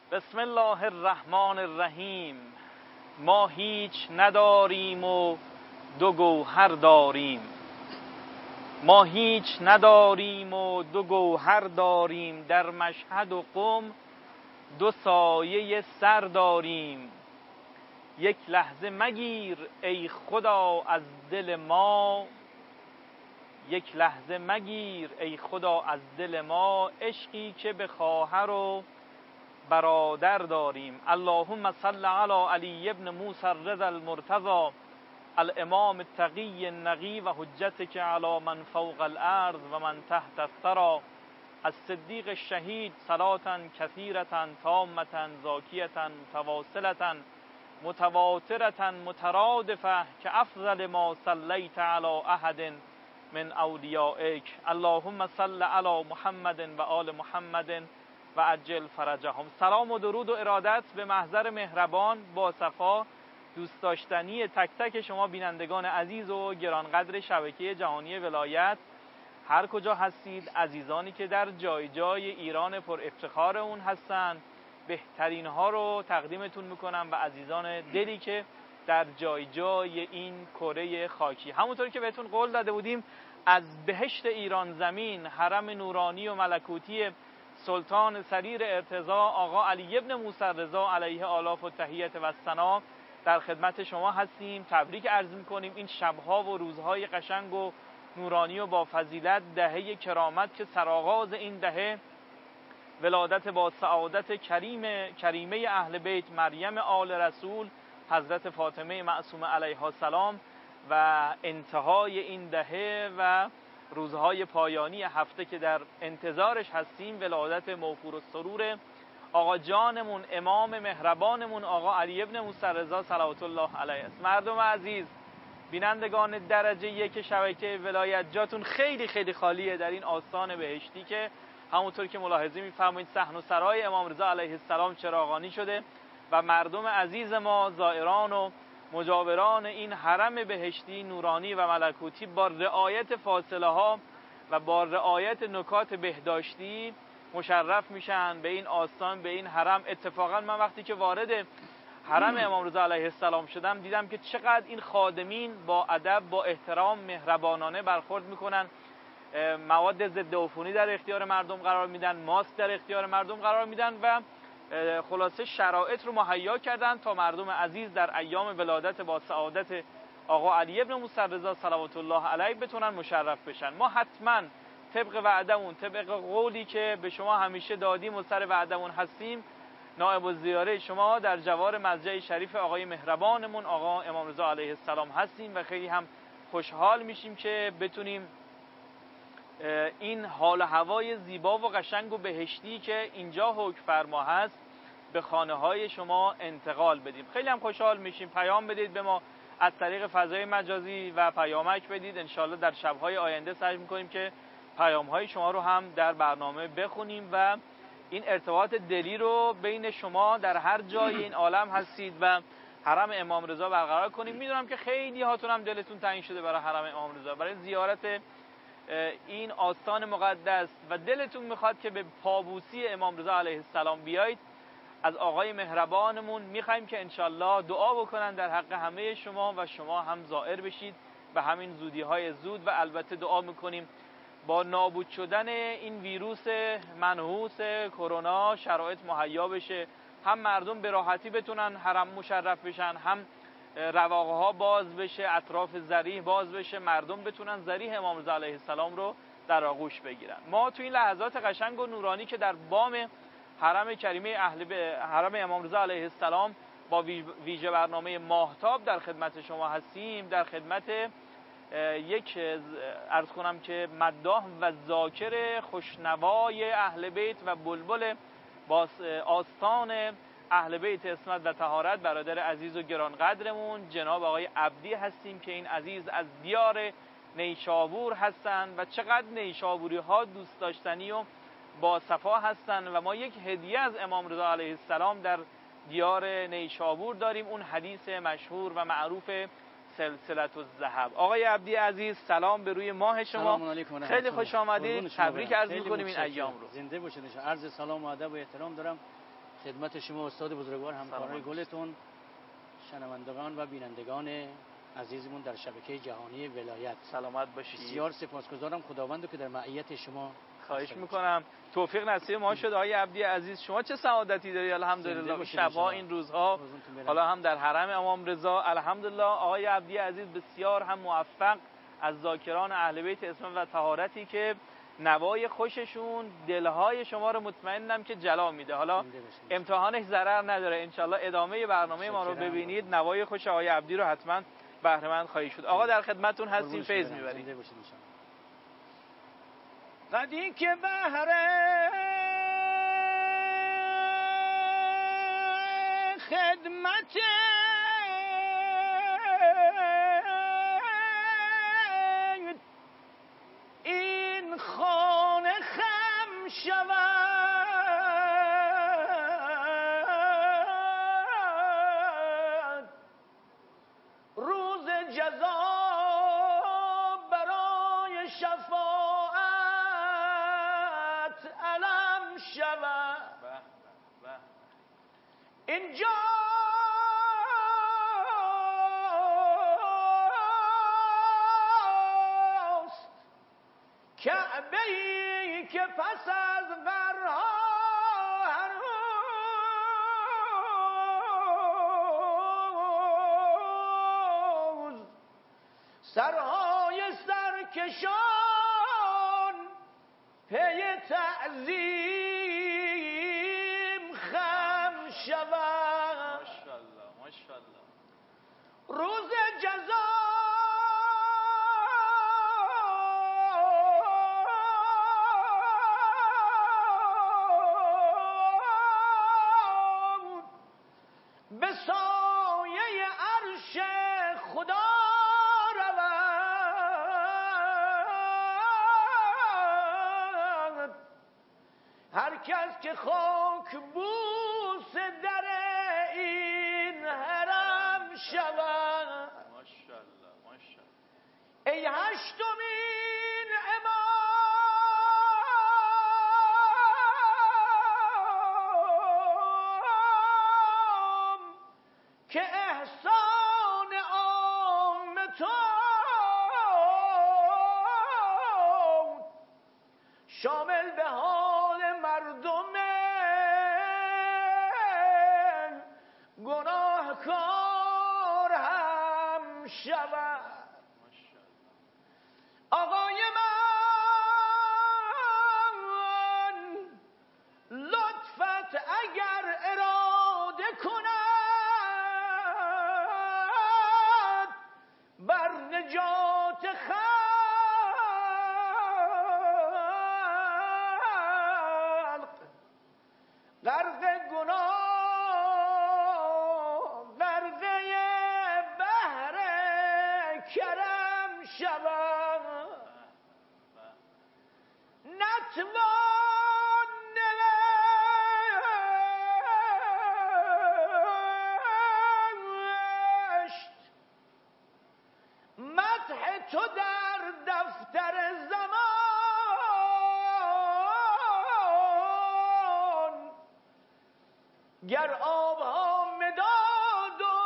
بسم الله الرحمن الرحیم. ما هیچ نداریم و دو گوهر داریم. ما هیچ نداریم و دو گوهر داریم، در مشهد و قم دو سایه سر داریم. یک لحظه مگیر ای خدا از دل ما، یک لحظه مگیر ای خدا از دل ما، عشقی که به خواهر و برادر داریم. اللهم صل علی علی ابن موسی الرضا المرتضی الامام التقی النقی و حجتک علی من فوق الارض و من تحت الثری الصدیق الشهید صلاة کثیرة تامة زاکیة متواصلة متواترة مترادفة که افضل ما صلیت علی احد من اولیائک. اللهم صل علی محمد و آل محمد و عجل فرجهم. سلام و درود و ارادت به محضر مهربان با صفا دوست داشتنی تک تک شما بینندگان عزیز و گرانقدر شبکه جهانی ولایت، هر کجا هستید، عزیزانی که در جای جای ایران پر افتخار اون هستند، بهترین ها رو تقدیمتون میکنم و عزیزان دلی که در جای جای این کره خاکی. همونطور که بهتون قول داده بودیم از بهشت ایران زمین، حرم نورانی و ملکوتی سلطان سریر ارتضا آقا علی ابن موسی الرضا علیه آلاف و تحیت و ثنا در خدمت شما هستیم. تبریک عرض میکنیم این شبها و روزهای قشنگ و نورانی و با فضیلت، دهه کرامت که سرآغاز این دهه ولادت با سعادت کریمه اهل بیت مریم آل رسول حضرت فاطمه معصومه علیها السلام و انتهای این دهه و روزهای پایانی هفته که در انتظارش هستیم، ولادت موفور السرور آقا جانمون، امام مهربانمون آقا علی ابن موسی الرضا صلوات الله علیه است. مردم عزیز، بینندگان درجه یک شبکه ولایت، جاتون خیلی خیلی خالیه در این آستان بهشتی که همونطور که ملاحظه می‌فرمایید صحن و سرای امام رضا علیه السلام چراغانی شده و مردم عزیز ما، زائران و مجاوران این حرم بهشتی نورانی و ملکوتی با رعایت فاصله ها و با رعایت نکات بهداشتی مشرف میشن به این آستان، به این حرم. اتفاقا من وقتی که وارد حرم امام رضا علیه السلام شدم دیدم که چقدر این خادمین با ادب، با احترام، مهربانانه برخورد میکنن، مواد ضد عفونی در اختیار مردم قرار میدن، ماسک در اختیار مردم قرار میدن و خلاصه شرایط رو مهیا کردن تا مردم عزیز در ایام ولادت با سعادت آقا علی ابن موسی الرضا صلوات الله علیه بتونن مشرف بشن. ما حتما طبق وعدمون، طبق قولی که به شما همیشه دادیم و سر وعدمون هستیم، نائب الزیاره شما در جوار مضجع شریف آقای مهربانمون آقا امام رضا علیه السلام هستیم و خیلی هم خوشحال میشیم که بتونیم این حال و هوای زیبا و قشنگ و بهشتی که اینجا حکم فرما هست به خانه های شما انتقال بدیم. خیلی هم خوشحال میشیم. پیام بدید به ما از طریق فضای مجازی و پیامک بدید. انشالله در شبهای آینده سعی میکنیم که پیام های شما رو هم در برنامه بخونیم و این ارتباط دلی رو بین شما در هر جای این عالم هستید و حرم امام رضا برقرار کنیم. میدونم که خیلی هاتون هم دلتون تنگ شده برای حرم امام رضا، برای زیارت این آستان مقدس و دلتون میخواد که به پابوسی امام رضا علیه السلام بیایید. از آقای مهربانمون میخوایم که انشالله دعا بکنن در حق همه شما و شما هم زائر بشید به همین زودی های زود. و البته دعا میکنیم با نابود شدن این ویروس منحوس کرونا شرایط مهیا بشه، هم مردم به راحتی بتونن حرم مشرف بشن، هم رواقه ها باز بشه، اطراف ضریح باز بشه، مردم بتونن ضریح امام رضا علیه السلام رو در آغوش بگیرن. ما تو این لحظات قشنگ و نورانی که در بام حرم کریمه حرم امام رضا علیه السلام با ویژه برنامه ماهتاب در خدمت شما هستیم، در خدمت یک عرض کنم که مداح و ذاکر خوشنوای اهل بیت و بلبل با آستان اهل بیت عصمت و طهارت، برادر عزیز و گرانقدرمون جناب آقای عبدی هستیم که این عزیز از دیار نیشابور هستند و چقدر نیشابوری ها دوست داشتنی و با صفا هستند و ما یک هدیه از امام رضا علیه السلام در دیار نیشابور داریم، اون حدیث مشهور و معروف سلسلة الذهب. آقای عبدی عزیز سلام به روی ماه شما، خیلی خوش آمدید، تبریک عرض می‌کنیم این ایام رو. زنده باشید. عرض سلام و ادب و احترام دارم خدمت شما استاد بزرگوار، همکاران گلتون، شنوندگان و بینندگان عزیزمون در شبکه جهانی ولایت، سلامت باشید. بسیار سپاسگزارم خداوندو که در معیت شما. خواهش میکنم. توفیق نصیب ما شد. آقای عبدی عزیز، شما چه سعادتی داری الحمدلله. شبها این روزها حالا هم در حرم امام رضا الحمدلله. آقای عبدی عزیز بسیار هم موفق از ذاکران اهل بیت اسلام و طهارتی که نوای خوششون دلهای شما رو مطمئنم که جلا میده. حالا امتحانش ضرر نداره. انشالله ادامه برنامه ما رو ببینید. نوای خوش آقای عبدی رو حتما بهره مند خواهید شد. آقا در خدمتتون هستیم، فیض میبرید. قدی که بهره خدمت این خانه خم شود، روز جزا برای شفاعت علم شود. اینجاست کعبه ای که پس از غرها هنوز سرهای سرکشان پی تعظیم خم شود. ماشاءالله ماشاءالله. روز جزا به سایه عرش خدا رود. هر کس که خاک بوس در این حرم شود. ماشاءالله ماشاءالله. ای هشتمین امام که احسان عام تو شامل به حال مردم گناهکار هم شود. آقای من لطفت اگر اراده کند بر نجات خلق غرق گناه غرقه بحر کرم شود. نتوان نوشت مدح تو در دفتر زمان، گر آبها مداد و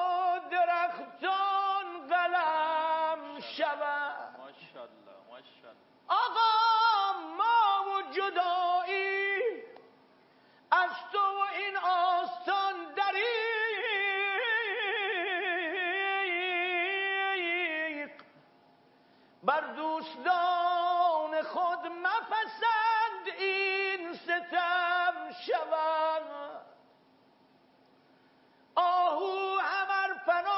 درختان قلم شود. ماشاءالله ماشاءالله. آقا ما و جدایی از تو و این آستان دریق، بر دوستان خود مپسند این ستم شود. آهو همر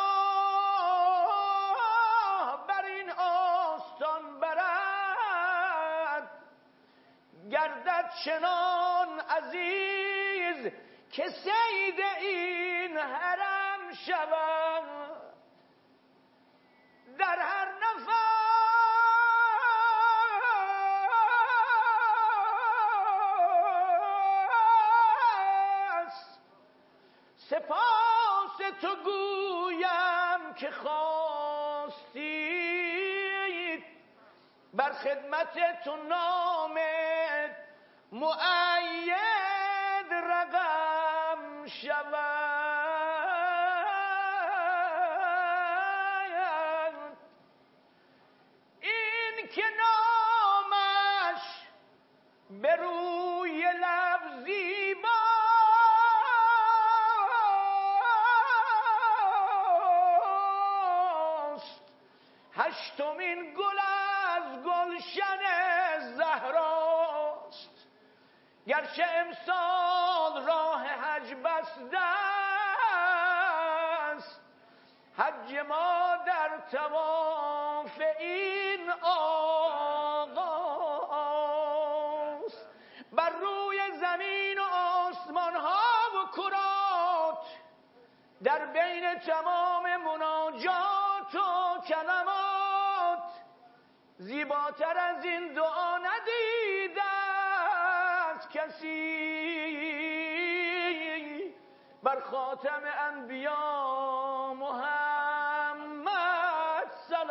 پناه بر این آستان برد، گردد چنان عزیز که سید این حرم شود. در هر نفس سپاس تو گویم که خواستید بر خدمت تو نام مؤید رقم شود این که نامش به روی لب زیباست، هشتمین گل از گلشن زهراست. گرچه امسال راه حج بسته است، حج ما در طواف این آقاست. بر روی زمین و آسمان ها و کرات، در بین تمام مناجات و کلمات، زیباتر از این دعا ندیده است کسی. بر خاتم انبیا محمد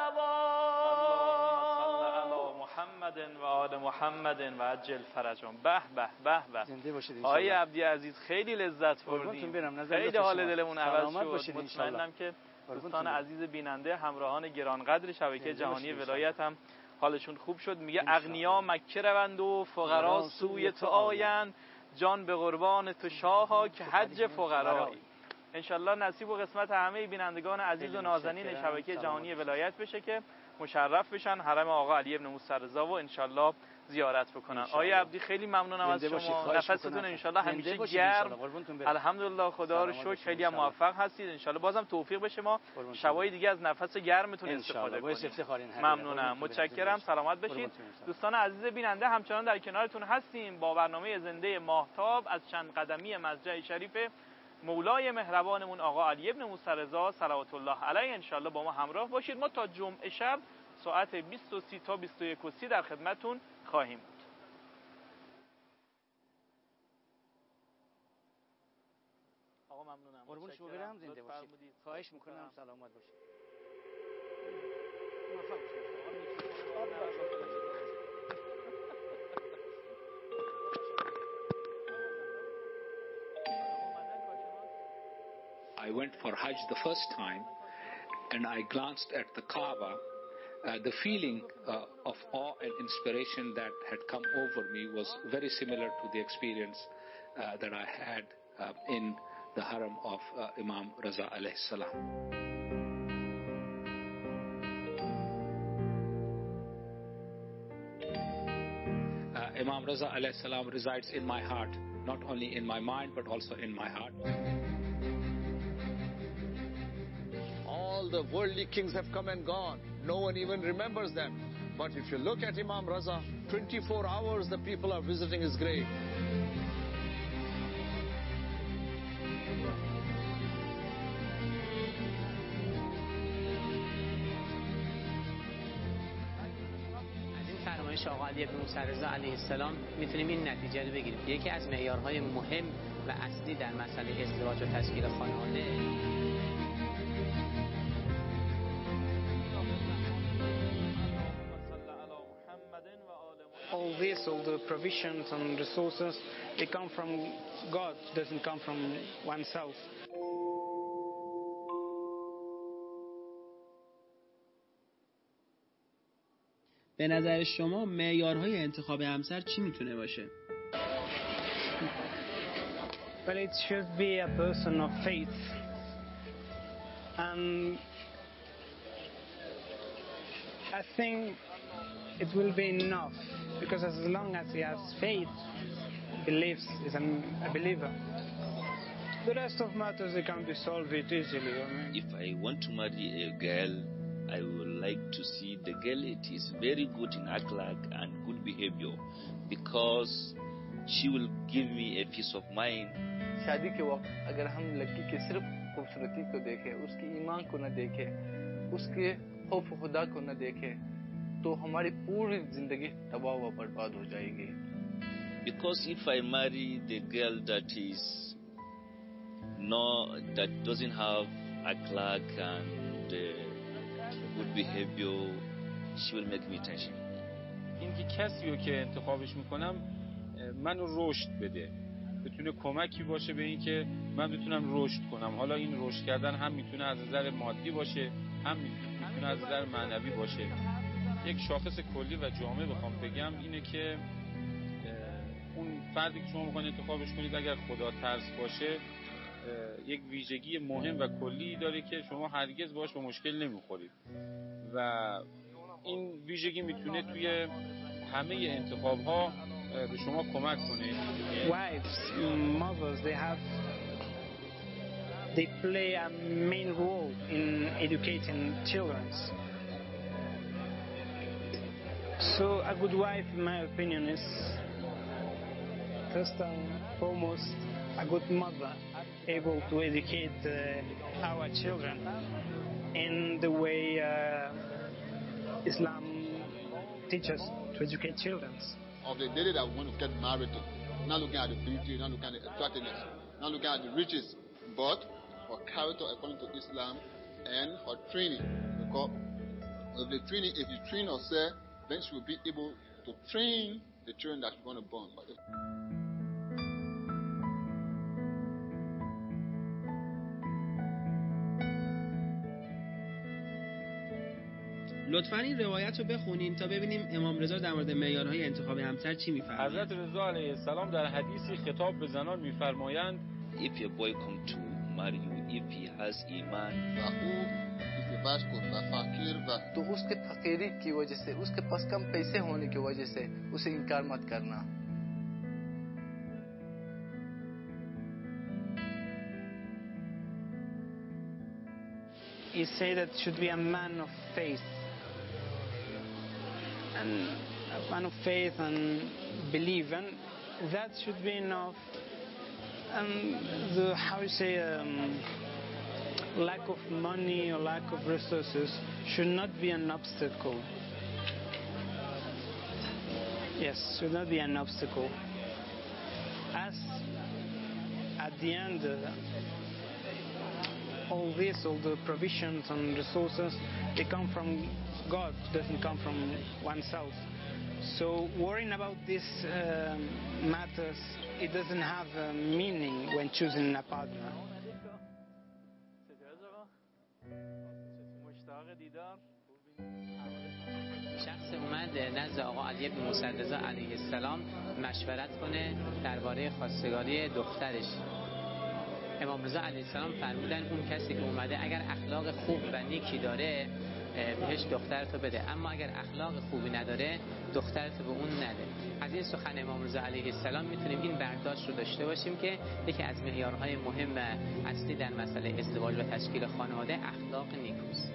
صلوات. محمد و آل محمد و عجل فرجهم. به به به به. زنده باشید آقای عبدی عزیز خیلی لذت بردیم، خیلی حال دلمون عوض شد. مطمئنم که دوستان عزیز بیننده، همراهان گرانقدر شبکه جهانی ولایت هم حالشون خوب شد. میگه اغنیا مکه روند و فقرا سوی تو آیند، جان به قربان تو شاها که حج فقرایی. انشالله نصیب و قسمت همه بینندگان عزیز و نازنین شبکه جهانی ولایت بشه که مشرف بشن حرم آقا علی ابن موسی رضا و انشالله زیارت بکنن. آقای عبدی خیلی ممنونم از شما. نفستون انشالله همیشه گرم. الحمدلله خدا رو شکر خیلی هم موفق هستید. انشالله بازم توفیق بشه ما شبای دیگه از نفس گرمتون استفاده کنیم. ممنونم، متشکرم. سلامت باشید. دوستان عزیز بیننده، همچنان در کنارتون هستیم با برنامه زنده ماهتاب از چند قدمی مسجد شریف مولای مهربانمون آقا علی ابن موسی رضا صلوات الله علیه. انشالله با ما همراه باشید. ما تا جمعه شب ساعت 20:30 تا 21:30 در خدمتتون خواهیم بود. آقا ممنونم. قربون شما برم، زنده باشید. خواهش میکنم سلامت باشید. موفق باشید. I went for Hajj the first time and I glanced at the Kaaba. The feeling of awe and inspiration that had come over me was very similar to the experience that I had in the Haram of Imam Raza alayhi salam. Imam Raza alayhi salam resides in my heart, not only in my mind but also in my heart. All the worldly kings have come and gone. No one even remembers them. But if you look at Imam Raza, 24 hours the people are visiting his grave. از این فرمایش آقا علی ابن موسی رضا علیه السلام میتونیم این نتیجه رو بگیریم. یکی از معیارهای مهم و اصلی در مسئله ازدواج و تشکیل خانواده all this, all the provisions and resources, they come from God, doesn't come from oneself. به نظر شما معیارهای انتخاب همسر چی میتونه باشه؟ Well, it should be a person of faith. And I think it will be enough, because as long as he has faith, believes, is a believer, the rest of matters they can be solved easily. I mean, if I want to marry a girl, I would like to see the girl it is very good in akhlaq and good behavior, because she will give me a peace of mind. शादी के वक्त अगर हम लड़की के सिर्फ खूबसूरती को देखें, उसकी ईमान को न देखें, उसके खौफ खुदा को न देखें, तो हमारी पूरी जिंदगी तबाह व बर्बाद हो जाएगी. Because if I marry the girl that doesn't have akhlaq and good behavior, she will make me tension. اینکه کسی رو که انتخابش میکنم منو رشد بده، بتونه کمکی باشه به این که من بتونم رشد کنم. حالا این رشد کردن هم میتونه از نظر مادی باشه، هم میتونه از نظر معنوی باشه. یک شاخص کلی و جامع بخوام بگم اینه که اون فردی که شما میخواین انتخابش کنید اگر خدا ترس باشه، یک ویژگی مهم و کلی داره که شما هرگز باش به مشکل نمیخورید و این ویژگی میتونه توی همه انتخاب‌ها به شما کمک کنه. Wives, mothers, they play a main role in educating children. So a good wife, in my opinion, is first and foremost a good mother, able to educate our children in the way Islam teaches to educate children. Of the lady that we want to get married to, not looking at the beauty, not looking at the attractiveness, not looking at the riches, but for character according to Islam and for training. Because if you train yourself, then she will be able to train the children that you're going to born. لطفاً این روایت رو بخونین تا ببینیم امام رضا در مورد معیارهای انتخاب همسر چی میفرمایند. حضرت رضا علیه السلام در حدیثی خطاب به زنان میفرمایند If your boy come to marry you, if he has iman, तो उसके फकीरी की वजह से, उसके पास कम पैसे होने की वजह से उसे इनकार मत करना. He said that should be a man of faith. And a man of faith and belief, and that should be enough. And the lack of money or lack of resources should not be an obstacle. Yes, should not be an obstacle. As at the end, all the provisions and resources, they come from God, doesn't come from oneself. So worrying about these matters, it doesn't have a meaning when choosing a partner. شخص اومد نزد آقا علی بن موسی رضا علیه السلام مشورت کنه درباره خواستگاری دخترش. امام رضا علیه السلام فرمودن اون کسی که اومده اگر اخلاق خوب و نیکی داره بهش دخترتو بده، اما اگر اخلاق خوبی نداره دخترتو به اون نده. از این سخن امام رضا علیه السلام میتونیم این برداشت رو داشته باشیم که یکی از معیارهای مهم و اصلی در مسئله ازدواج و تشکیل خانواده اخلاق نیکوست.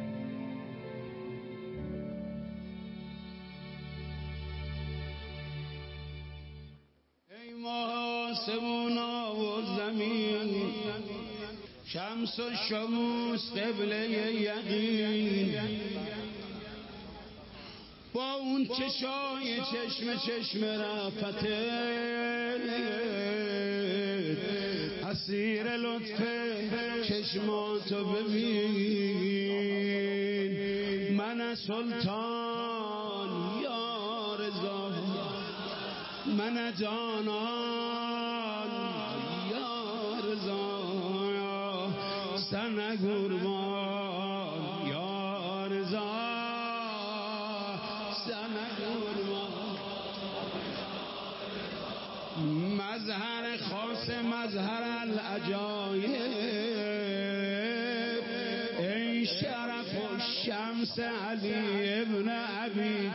ای ماه آسمونا و زمین، شمس و شموس قبله یقین، با اون چشای چشم رفته اسیر لطف چشماتو ببین. من سلطان یا رضا، من جانان یا رضا، سن قربان یا رضا، سن قربان. مظهر خاص مظهر العجایب، ای شرف و شمس علی ابن ابی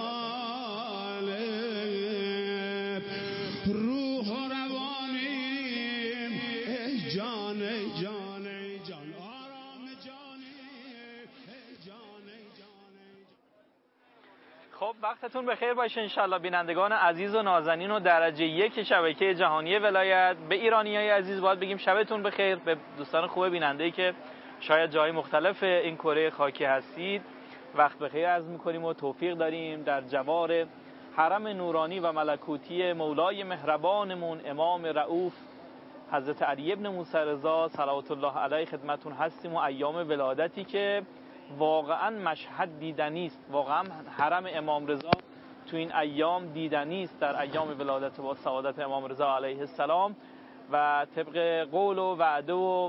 طالب، روح و روانیم ای جان ای جان ای جان، آرام جانیم ای جان ای جان ای جان. خب وقتتون بخیر باشه انشالله بینندگان عزیز و نازنین و درجه 1 شبکه جهانی ولایت. به ایرانیای عزیز باید بگیم شبتون بخیر. به دوستان خوب بیننده‌ای که شاید جای مختلف این کره خاکی هستید وقت بخیر عرض می‌کنیم و توفیق داریم در جوار حرم نورانی و ملکوتی مولای مهربانمون امام رؤوف حضرت علی بن موسی رضا صلوات الله علیه خدمتون هستیم و ایام ولادتی که واقعا مشهد دیدنی است. واقعا حرم امام رضا تو این ایام دیدنی است، در ایام ولادت و سعادت امام رضا علیه السلام و طبق قول و وعده و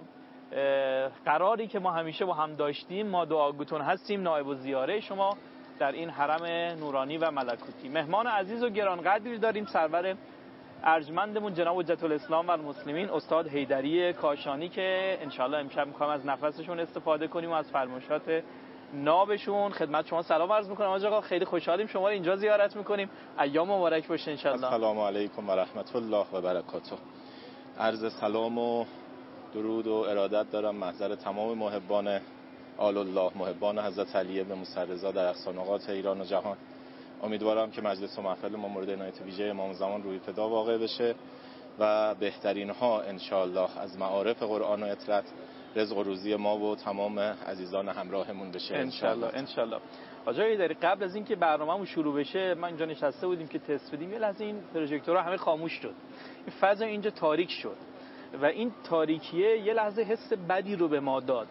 قراری که ما همیشه با هم داشتیم، ما دعاگوتون هستیم نائب الزیاره شما در این حرم نورانی و ملکوتی. مهمان عزیز و گرانقدری داریم، سرور ارجمندمون جناب حجت الاسلام و المسلمین استاد حیدری کاشانی که انشالله امشب میخوایم از نفسشون استفاده کنیم و از فرمایشات نابشون. خدمت شما سلام عرض میکنم حاج آقا، خیلی خوشحالیم شما رو اینجا زیارت میکنیم، ایام مبارک باشه انشالله. السلام علیکم و رحمت الله و برکاته. عرض سلام و درود و ارادت دارم محضر تمام محبان آل الله، محبان حضرت علی ابن موسی رضا در اقصانقاط ایران و جهان. امیدوارم که مجلس و محفل ما مورد عنایت ویژه امام زمان روی فدا واقع بشه و بهترین ها انشالله از معارف قرآن و اطرت رزق و روزی ما و تمام عزیزان همراهمون بشه انشالله. حاج حیدری قبل از اینکه برنامه‌مون شروع بشه من اینجا نشسته بودیم که تست بدیم، یه لحظه این پروژکتورها همه خاموش شد، این فضا اینجا تاریک شد و این تاریکیه یه لحظه حس بدی رو به ما داد.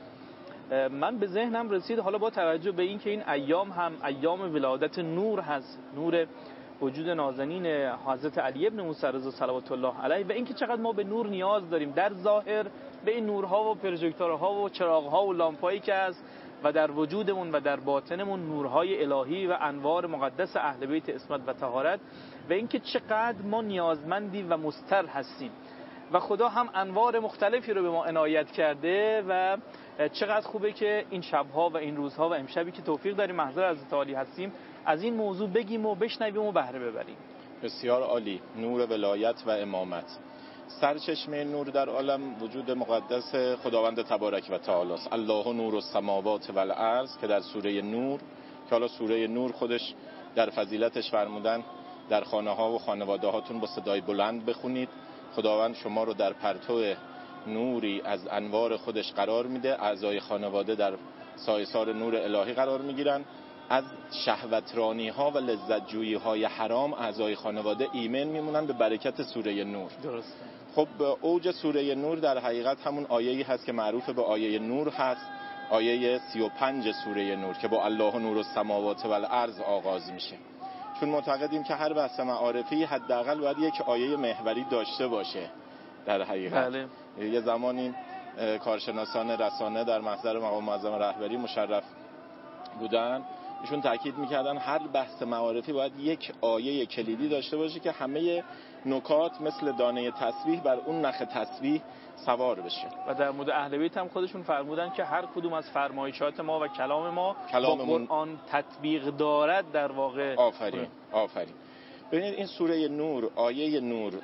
من به ذهنم رسید حالا با توجه به این که این ایام هم ایام ولادت نور هست، نور وجود نازنین حضرت علی ابن موسی رضا صلوات الله علیه، و اینکه چقدر ما به نور نیاز داریم در ظاهر، به این نورها و پروژکتورها و چراغها و لامپایی که هست و در وجودمون و در باطنمون نورهای الهی و انوار مقدس اهل بیت عصمت و طهارت، و اینکه چقدر ما نیازمندی و مضطر هستیم و خدا هم انوار مختلفی رو به ما عنایت کرده و چقدر خوبه که این شبها و این روزها و امشبی که توفیق داریم محضر حضرت عالی هستیم از این موضوع بگیم و بشنویم و بهره ببریم. بسیار عالی. نور ولایت و امامت، سرچشمه نور در عالم وجود مقدس خداوند تبارک و تعالی است. الله نور السماوات و الارض که در سوره نور، که حالا سوره نور خودش در فضیلتش فرمودن در خانه ها و خانواده هاتون با صدای بلند بخونید. خداوند شما رو در پرتو نوری از انوار خودش قرار میده، اعضای خانواده در سایه‌سار نور الهی قرار میگیرن، از شهوترانی ها و لذت جویی های حرام اعضای خانواده ایمن میمونن به برکت سوره نور. درسته. خب اوج سوره نور در حقیقت همون آیه‌ای هست که معروف به آیه نور هست، آیه 35 سوره نور که با الله نور السماوات و الارض آغاز میشه. چون معتقدیم که هر بحث معارفی حداقل باید یک آیه محوری داشته باشه در حقیقت. بله. یه زمانی کارشناسان رسانه در محضر مقام معظم رهبری مشرف بودن، ایشون تاکید میکردن هر بحث معارفی باید یک آیه کلیدی داشته باشه که همه نکات مثل دانه تسبیح بر اون نخ تسبیح سوار بشه. و در مورد اهل بیت هم خودشون فرمودن که هر کدوم از فرمایشات ما و کلام ما با قرآن تطبیق دارد در واقع. آفرین. ببینید این سوره نور، آیه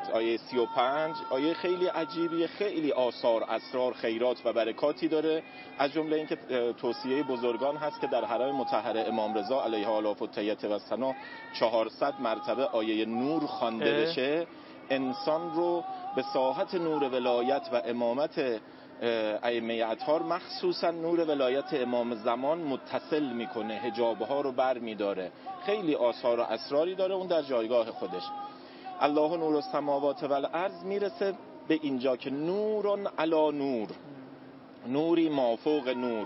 35 آیه خیلی عجیبیه، خیلی آثار، اسرار، خیرات و برکاتی داره. از جمله اینکه توصیه بزرگان هست که در حرم مطهر امام رضا علیه آلاف التحیة و الثنا 400 مرتبه آیه نور خوانده بشه، انسان رو به ساحت نور ولایت و امامت ائمه اطهار، مخصوصا نور ولایت امام زمان متصل میکنه، حجابها رو بر میداره. خیلی آثار و اسراری داره اون در جایگاه خودش. الله نور السماوات و الارض میرسه به اینجا که نورن علی نور، نوری مافوق نور.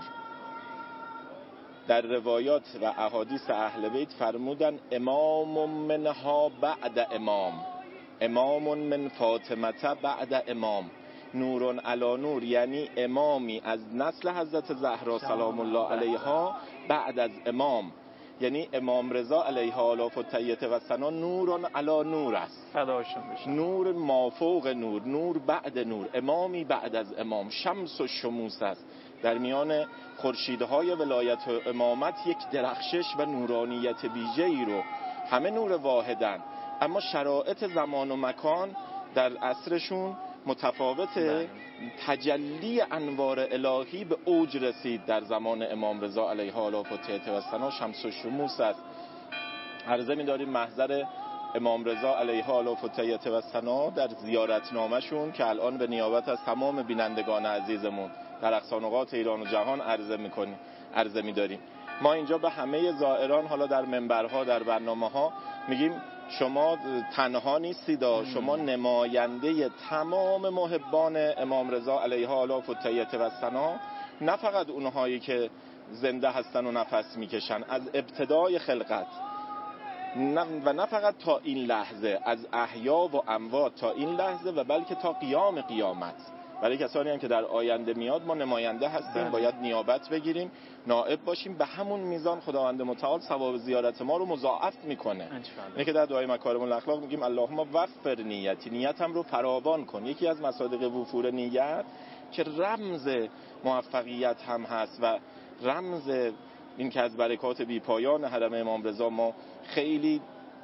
در روایات و احادیث اهل بیت فرمودن امام منها بعد امام، امام من فاطمه بعد امام. نورون علی نور یعنی امامی از نسل حضرت زهرا سلام الله علیها بعد از امام، یعنی امام رضا علیه آلاف التحیة و الثنا نورون علی نور است، نور مافوق نور، نور بعد نور، امامی بعد از امام. شمس و شموس است، در میان خورشیدهای ولایت و امامت یک درخشش و نورانیت ویژه‌ای رو، همه نور واحدن اما شرایط زمان و مکان در عصرشون متفاوته. تجلی انوار الهی به اوج رسید در زمان امام رضا علیه آلاف التحیة و الثنا، شمس و شموس است. عرضه می‌داریم محضر امام رضا علیه آلاف التحیة و الثنا در زیارتنامه‌شون که الان به نیابت از تمام بینندگان عزیزمون در اقصانقاط ایران و جهان عرضه می‌داریم. ما اینجا به همه زائران حالا در منبرها در برنامه‌ها میگیم شما تنها نیستید، شما نماینده تمام محبان امام رضا علیه آلاف التحیة و الثنا، نه فقط اونهایی که زنده هستن و نفس میکشن، از ابتدای خلقت و نه فقط تا این لحظه، از احیا و اموات تا این لحظه و بلکه تا قیام قیامت. برای کسانی هم که در آینده میاد ما نماینده هستیم، باید نیابت بگیریم، نائب باشیم. به همون میزان خداوند متعال ثواب زیارت ما رو مضاعف میکنه. اینه که در دعای مکارم الاخلاق میگیم اللهم وفر نیتی، نیتم رو فراوان کن. یکی از مصادیق وفور نیت که رمز موفقیت هم هست و رمز این که از برکات بی پایان حرم امام رضا ما خیلی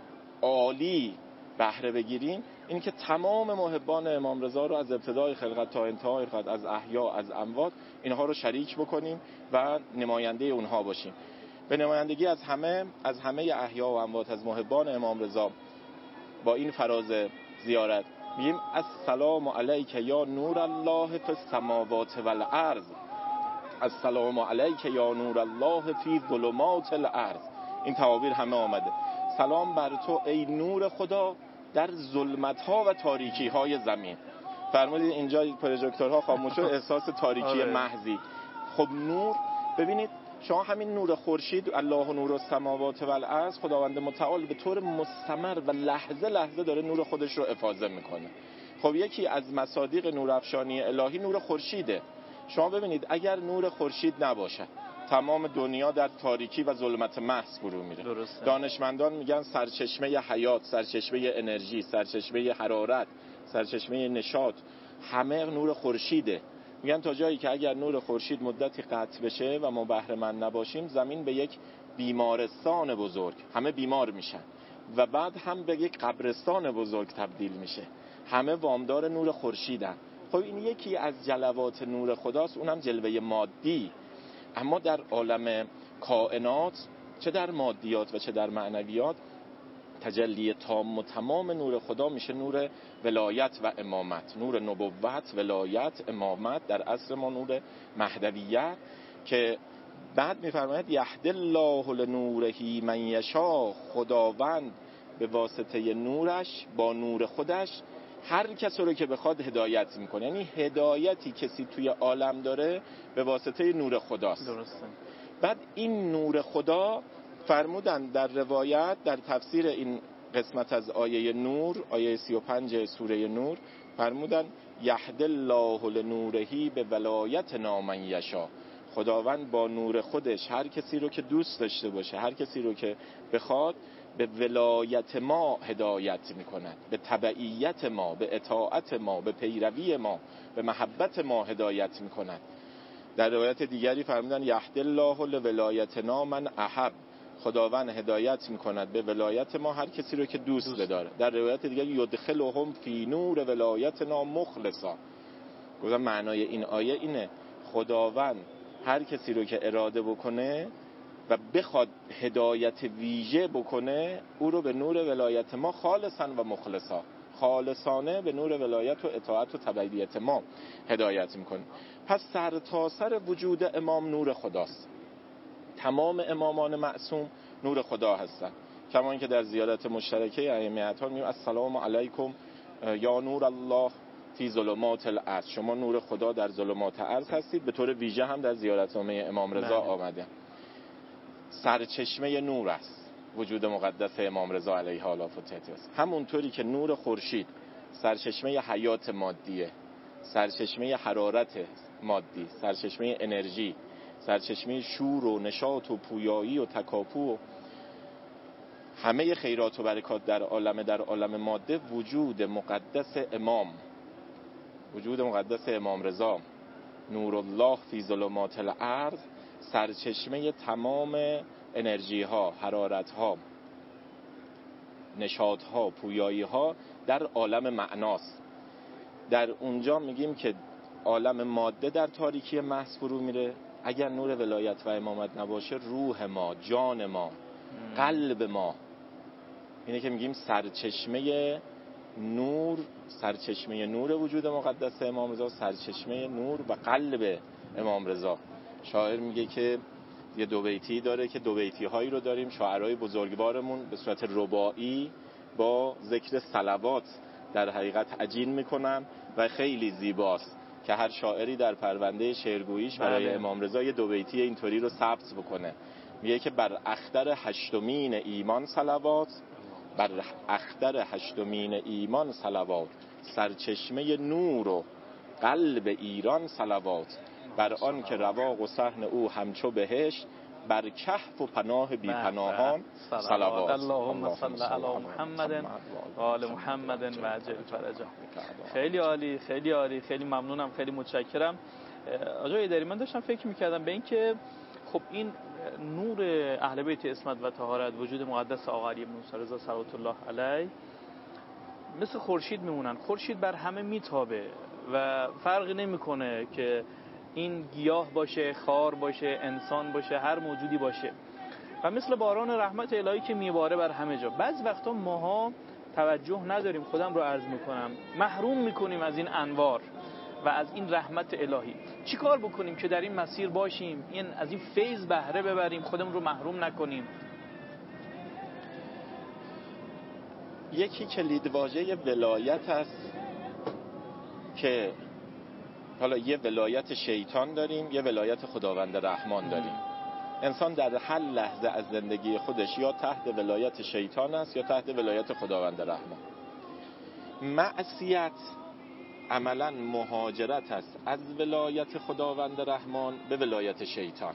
عالی بهره بگیریم، این که تمام محبان امام رضا رو از ابتدای خلقت تا انتهای خلقت، از احیا از اموات، اینها رو شریک بکنیم و نماینده اونها باشیم. به نمایندگی از همه احیا و اموات، از محبان امام رضا با این فراز زیارت میگیم السلام علیک یا نور الله فی السماوات والارض، السلام علیک یا نور الله فی ظلمات الارض. این تعابیر همه آمده. سلام بر تو ای نور خدا در ظلمت‌ها و تاریکی‌های زمین. فرمودید اینجا پروژکتورها خاموش شد، احساس تاریکی محضی. خب نور، ببینید شما همین نور خورشید، الله نور السماوات والارض، خداوند متعال به طور مستمر و لحظه لحظه داره نور خودش رو افاضه میکنه. خب یکی از مصادیق نورافشانی الهی نور خورشیده. شما ببینید اگر نور خورشید نباشه تمام دنیا در تاریکی و ظلمت محض فرو میره. دانشمندان میگن سرچشمه حیات، سرچشمه انرژی، سرچشمه حرارت، سرچشمه نشاط همه نور خورشیده. میگن تا جایی که اگر نور خورشید مدتی قطع بشه و ما بهره مند نباشیم، زمین به یک بیمارستان بزرگ، همه بیمار میشن و بعد هم به یک قبرستان بزرگ تبدیل میشه. همه وامدار نور خورشیدن. خب این یکی از جلوات نور خداست، اونم جلوه مادی. اما در عالم کائنات چه در مادیات و چه در معنویات تجلی تام و تمام نور خدا میشه نور ولایت و امامت، نور نبوت، ولایت، امامت، در عصر ما نور مهدویت. که بعد میفرماید یهد الله لنوره من یشاء، خداوند به واسطه نورش، با نور خودش هر کس رو که بخواد هدایت میکنه. یعنی هدایتی کسی توی عالم داره به واسطه نور خداست. درسته. بعد این نور خدا فرمودن در روایت، در تفسیر این قسمت از آیه نور، آیه 35 سوره نور، فرمودن یهد الله لنورهی به ولایت من یشاء، خداوند با نور خودش هر کسی رو که دوست داشته باشه، هر کسی رو که بخواد به ولایت ما هدایت میکند، به تبعیت ما، به اطاعت ما، به پیروی ما، به محبت ما هدایت میکند. در روایت دیگری فرمودن یهد الله لولایتنا من احب، خداوند هدایت میکند به ولایت ما هر کسی رو که دوست داره. در روایت دیگری یدخلهم فی نور ولایتنا مخلصا. گفتم معنای این آیه اینه خداوند هر کسی رو که اراده بکنه و بخواد هدایت ویژه بکنه او رو به نور ولایت ما خالصا و مخلصا، خالصانه به نور ولایت و اطاعت و تبعیت ما هدایت میکنه. پس سر تا سر وجود امام نور خداست. تمام امامان معصوم نور خدا هستند. کما اینکه در زیارت مشترکه ائمه اطهار میگیم السلام علیکم یا نور الله فی ظلمات الارض، شما نور خدا در ظلمات ارض هستید. به طور ویژه هم در زیارتنامه امام رضا آمده. سرچشمه نور است وجود مقدس امام رضا علیه آلا فتحت است. همونطوری که نور خورشید سرچشمه حیات مادیه، سرچشمه حرارت مادی، سرچشمه انرژی، سرچشمه شور و نشاط و پویایی و تکاپو و همه خیرات و برکات در عالم ماده، وجود مقدس امام رضا نور الله فی ظلمات الارض، سرچشمه تمام انرژی ها، حرارت ها، نشاط ها، پویایی ها در عالم معناست. در اونجا میگیم که عالم ماده در تاریکی محض فرو میره. اگر نور ولایت و امامت نباشه روح ما، جان ما، قلب ما، اینه که میگیم سرچشمه نور وجود مقدس امام رضا، سرچشمه نور و قلب امام رضا. شاعر میگه که یه دو بیتی داره که دو بیتی هایی رو داریم شاعرای بزرگوارمون به صورت رباعی با ذکر صلوات در حقیقت عجین میکنن و خیلی زیباست که هر شاعری در پرونده شعرگوییش برای امام رضا یه دو بیتی اینطوری رو ثبت بکنه. میگه که بر اختر هشتمین ایمان صلوات، بر اختر هشتمین ایمان صلوات، سرچشمه نور و قلب ایران صلوات، بر آن که رواق و صحن او همچو بهشت، بر کهف و پناه بی پناهان صلوات. اللهم صل علی محمد و آل محمد و عجل فرجا. خیلی عالی، خیلی عالی، خیلی ممنونم، خیلی متشکرم. آقای ایدری، من داشتم فکر می‌کردم به این که خب این نور اهل بیت عصمت و طهارت، وجود مقدس آقا علی بن موسی رضا صلوات الله علیه مثل خورشید میمونن. خورشید بر همه میتابه و فرقی نمیکنه که این گیاه باشه، خار باشه، انسان باشه، هر موجودی باشه، و مثل باران رحمت الهی که میباره بر همه جا. بعض وقتا ماها توجه نداریم، خودم رو عرض میکنم، محروم میکنیم از این انوار و از این رحمت الهی. چی کار بکنیم که در این مسیر باشیم، از این فیض بهره ببریم، خودمون رو محروم نکنیم؟ یکی کلیدواژه ولایت است که حالا یه ولایت شیطان داریم، یه ولایت خداوند رحمان داریم. انسان در هر لحظه از زندگی خودش یا تحت ولایت شیطان است یا تحت ولایت خداوند رحمان. معصیت عملا مهاجرت است از ولایت خداوند رحمان به ولایت شیطان.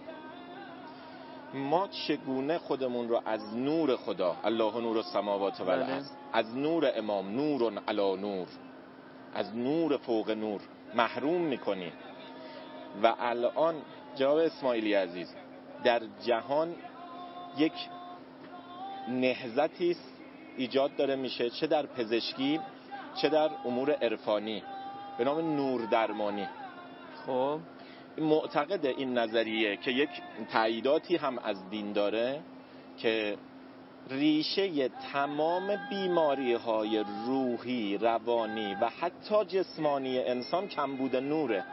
ما چگونه خودمون رو از نور خدا، الله نور السماوات و الارض، از نور امام، نور علی نور، از نور فوق نور محروم میکنیم؟ و الان جناب اسماعیلی عزیز، در جهان یک نهضتی است ایجاد داره میشه، چه در پزشکی چه در امور عرفانی، به نام نور درمانی. خب معتقد این نظریه که یک تاییداتی هم از دین داره که ریشه تمام بیماری‌های روحی، روانی و حتی جسمانی انسان کمبود نوره.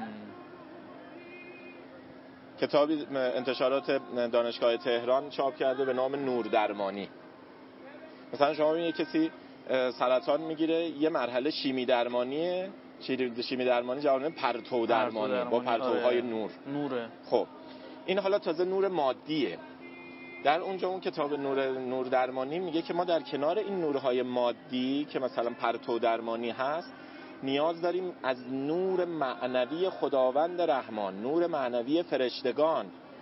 کتابی انتشارات دانشگاه تهران چاپ کرده به نام نور درمانی. مثلا شما ببینید کسی سرطان میگیره، یه مرحله شیمی درمانیه، شیمی درمانی جوانه پرتو درمانی با پرتوهای نوره. خب این حالا تازه نور مادیه. در اونجا اون کتاب نور درمانی میگه که ما در کنار این نورهای مادی که مثلا پرتو درمانی هست، نیاز داریم از نور معنوی خداوند رحمان، نور معنوی فرشتگان.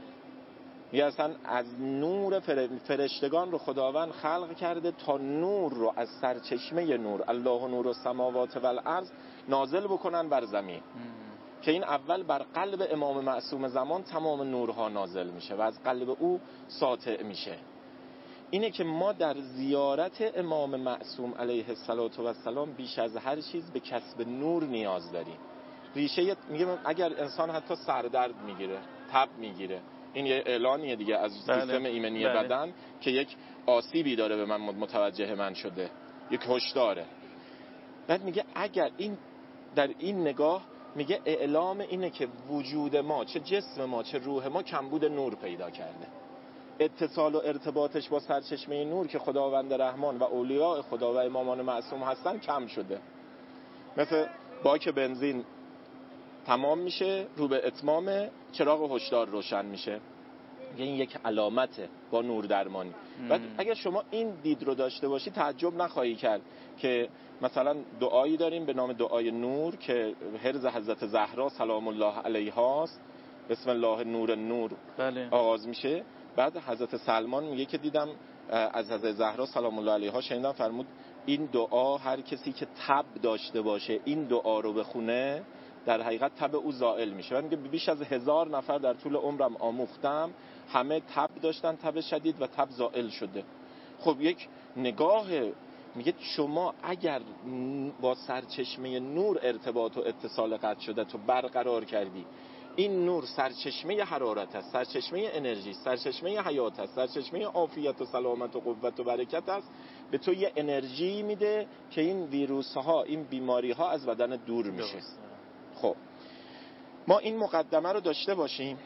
یا اصلا از نور فرشتگان رو خداوند خلق کرده تا نور رو از سرچشمه نور، الله نور السماوات و الارض، نازل بکنن بر زمین. که این اول بر قلب امام معصوم زمان تمام نورها نازل میشه و از قلب او ساطع میشه. اینه که ما در زیارت امام معصوم علیه السلام بیش از هر چیز به کسب نور نیاز داریم. ریشه میگه اگر انسان حتی سردرد میگیره، تب میگیره، این یه اعلانیه دیگه از سیستم ایمنی بدن که یک آسیبی داره به من متوجه من شده، یک هشداره. بعد میگه اگر این در این نگاه میگه اعلام اینه که وجود ما، چه جسم ما چه روح ما، کمبود نور پیدا کرده. اتصال و ارتباطش با سرچشمه نور که خداوند رحمان و اولیاء خدا و امامان معصوم هستن کم شده. مثل باک بنزین تمام میشه، رو به اتمام، چراغ هشدار روشن میشه. این یک علامته با نور درمانی. بعد اگر شما این دید رو داشته باشی تعجب نخواهی کرد که مثلا دعایی داریم به نام دعای نور که حرز حضرت زهرا سلام الله علیها است، بسم الله نور نور آغاز میشه. بعد حضرت سلمان میگه که دیدم از حضرت زهرا سلام الله علیها شنیدم فرمود این دعا هر کسی که تب داشته باشه این دعا رو بخونه در حقیقت تب او زائل میشه. من میگه بیش از 1000 نفر در طول عمرم آموختم، همه تب داشتن، تب شدید و تب زائل شده. خب یک نگاه میگه شما اگر با سرچشمه نور ارتباط و اتصال قطع شده تو برقرار کردی، این نور سرچشمه حرارت است، سرچشمه انرژی، سرچشمه حیات است، سرچشمه عافیت و سلامت و قوت و برکت است، به تو یه انرژی میده که این ویروس ها، این بیماری ها از بدن دور میشه. خب ما این مقدمه رو داشته باشیم.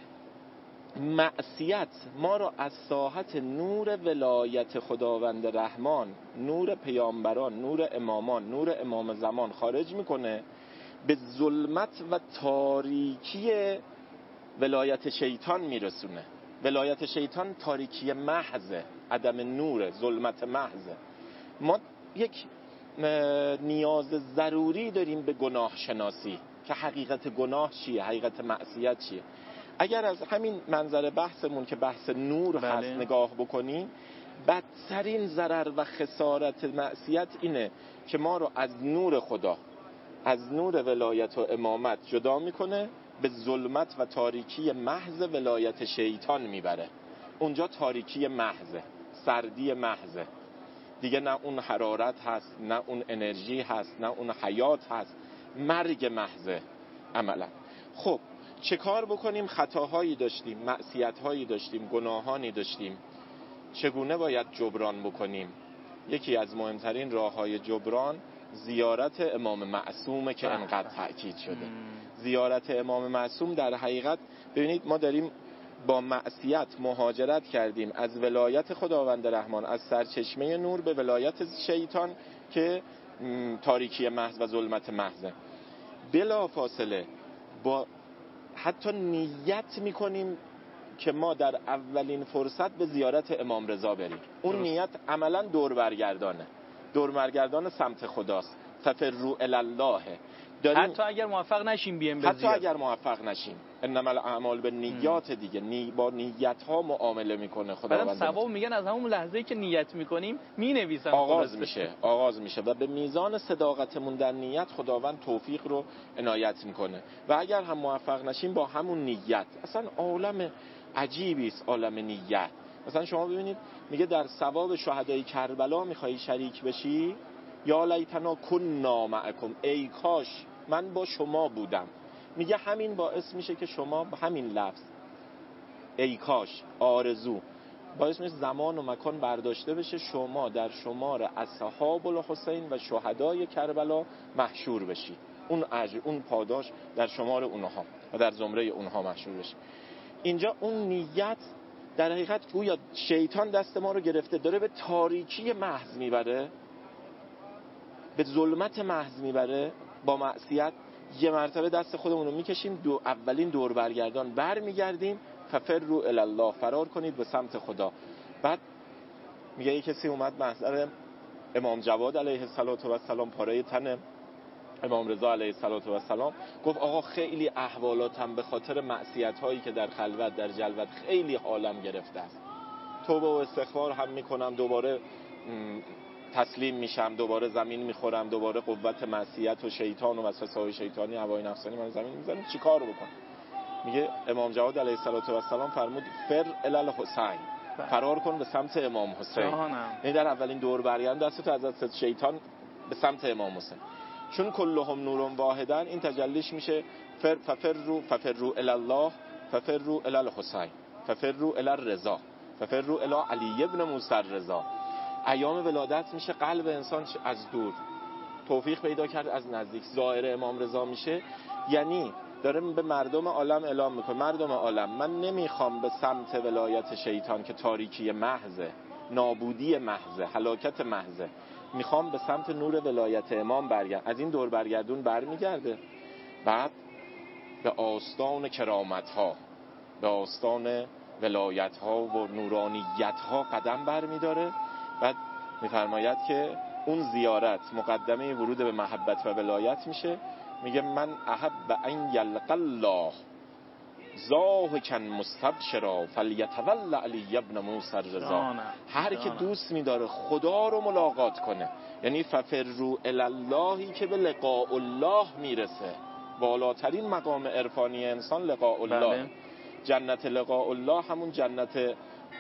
معصیت ما رو از ساحت نور ولایت خداوند رحمان، نور پیامبران، نور امامان، نور امام زمان خارج میکنه، به ظلمت و تاریکی ولایت شیطان میرسونه. ولایت شیطان تاریکی محضه، عدم نور، ظلمت محضه. ما یک نیاز ضروری داریم به گناه شناسی که حقیقت گناه چیه، حقیقت معصیت چیه. اگر از همین منظر بحثمون که بحث نور هست نگاه بکنیم، بدترین ضرر و خسارت معصیت اینه که ما رو از نور خدا، از نور ولایت و امامت جدا میکنه، به ظلمت و تاریکی محض ولایت شیطان میبره. اونجا تاریکی محضه، سردی محضه، دیگه نه اون حرارت هست، نه اون انرژی هست، نه اون حیات هست، مرگ محضه عملا. خب چه کار بکنیم؟ خطاهایی داشتیم، معصیت‌هایی داشتیم، گناهانی داشتیم، چگونه باید جبران بکنیم؟ یکی از مهمترین راه‌های جبران زیارت امام معصومه که انقدر تأکید شده. زیارت امام معصوم در حقیقت، ببینید ما داریم با معصیت مهاجرت کردیم از ولایت خداوند رحمان، از سرچشمه نور، به ولایت شیطان که تاریکی محض و ظلمت محضه. بلا فاصله با حتی نیت میکنیم که ما در اولین فرصت به زیارت امام رضا بریم. اون نیت عملا دور برگردان سمت خداست. ففروا الی الله. حتی اگر موفق نشیم بیایم به حتی اگر موفق نشیم، انما الاعمال بالنیات دیگه، با نیت ها معامله میکنه خداوند. بعدم ثواب میگن از همون لحظه‌ای که نیت میکنیم مینویسن، آغاز میشه و به میزان صداقتمون در نیت خداوند توفیق رو عنایت میکنه. و اگر هم موفق نشیم با همون نیت، اصلا عالم عجیبی است عالم نیت. مثلا شما ببینید میگه در ثواب شهدای کربلا میخوای شریک بشی، یا لیتنا کنا معکم، ای کاش من با شما بودم. میگه همین باعث میشه که شما همین لفظ ای کاش، آرزو، باعث میشه زمان و مکان برداشته بشه، شما در شمار اصحاب الحسین و شهدای کربلا محشور بشی، اون اجر، اون پاداش در شمار اونها و در زمره اونها محشور بشی. اینجا اون نیت در حقیقت گویا شیطان دست ما رو گرفته، داره به تاریکی محض میبره، به ظلمت محض میبره. با معصیت یه مرتبه دست خودمون رو میکشیم، اولین دور برگردان برمیگردیم، ففروا الی الله، فرار کنید به سمت خدا. بعد میگه یه کسی اومد محضر امام جواد علیه السلام، پاره تن امام رضا علیه السلام، گفت آقا خیلی احوالاتم به خاطر معصیت هایی که در خلوت در جلوت خیلی حالم گرفته است، توبه و استغفار هم میکنم، دوباره تسلیم میشم، دوباره زمین میخورم، دوباره قوت معصیت و شیطان و وسوسه‌های شیطانی، هوای نفسانی من زمین میزنم، چیکار بکنم؟ میگه امام جواد علیه السلام فرمود فر الی الحسین، فرار کن به سمت امام حسین. یعنی در اولین دور برگردون دستتو از شیطان به سمت امام حسین، چون کلهم نور واحدن، این تجلیش میشه ففروا الی الله، ففروا الی الحسین، ففروا الی الرضا، ففروا الی علی ابن موسی الرضا. ایام ولادت میشه قلب انسان از دور توفیق پیدا کرد از نزدیک، ظاهر امام رضا میشه. یعنی داره به مردم عالم اعلام میکنه، مردم عالم من نمیخوام به سمت ولایت شیطان که تاریکی محضه، نابودی محضه، هلاکت محضه، میخوام به سمت نور ولایت امام برگردم. از این دور برگردون برمیگرده، بعد به آستان کرامت ها، به آستان ولایت ها و نورانیت ها قدم برمیداره. بعد میفرماید که اون زیارت مقدمه ورود به محبت و ولایت میشه. میگه من احب ان یلقى الله ضاحکا مستبشرا فلیتول علی ابن موسی الرضا. هر که دوست می‌داره خدا رو ملاقات کنه، یعنی ففروا الی اللهی که به لقاء الله میرسه. بالاترین مقام عرفانی انسان لقاء الله. جنت لقاء الله همون جنت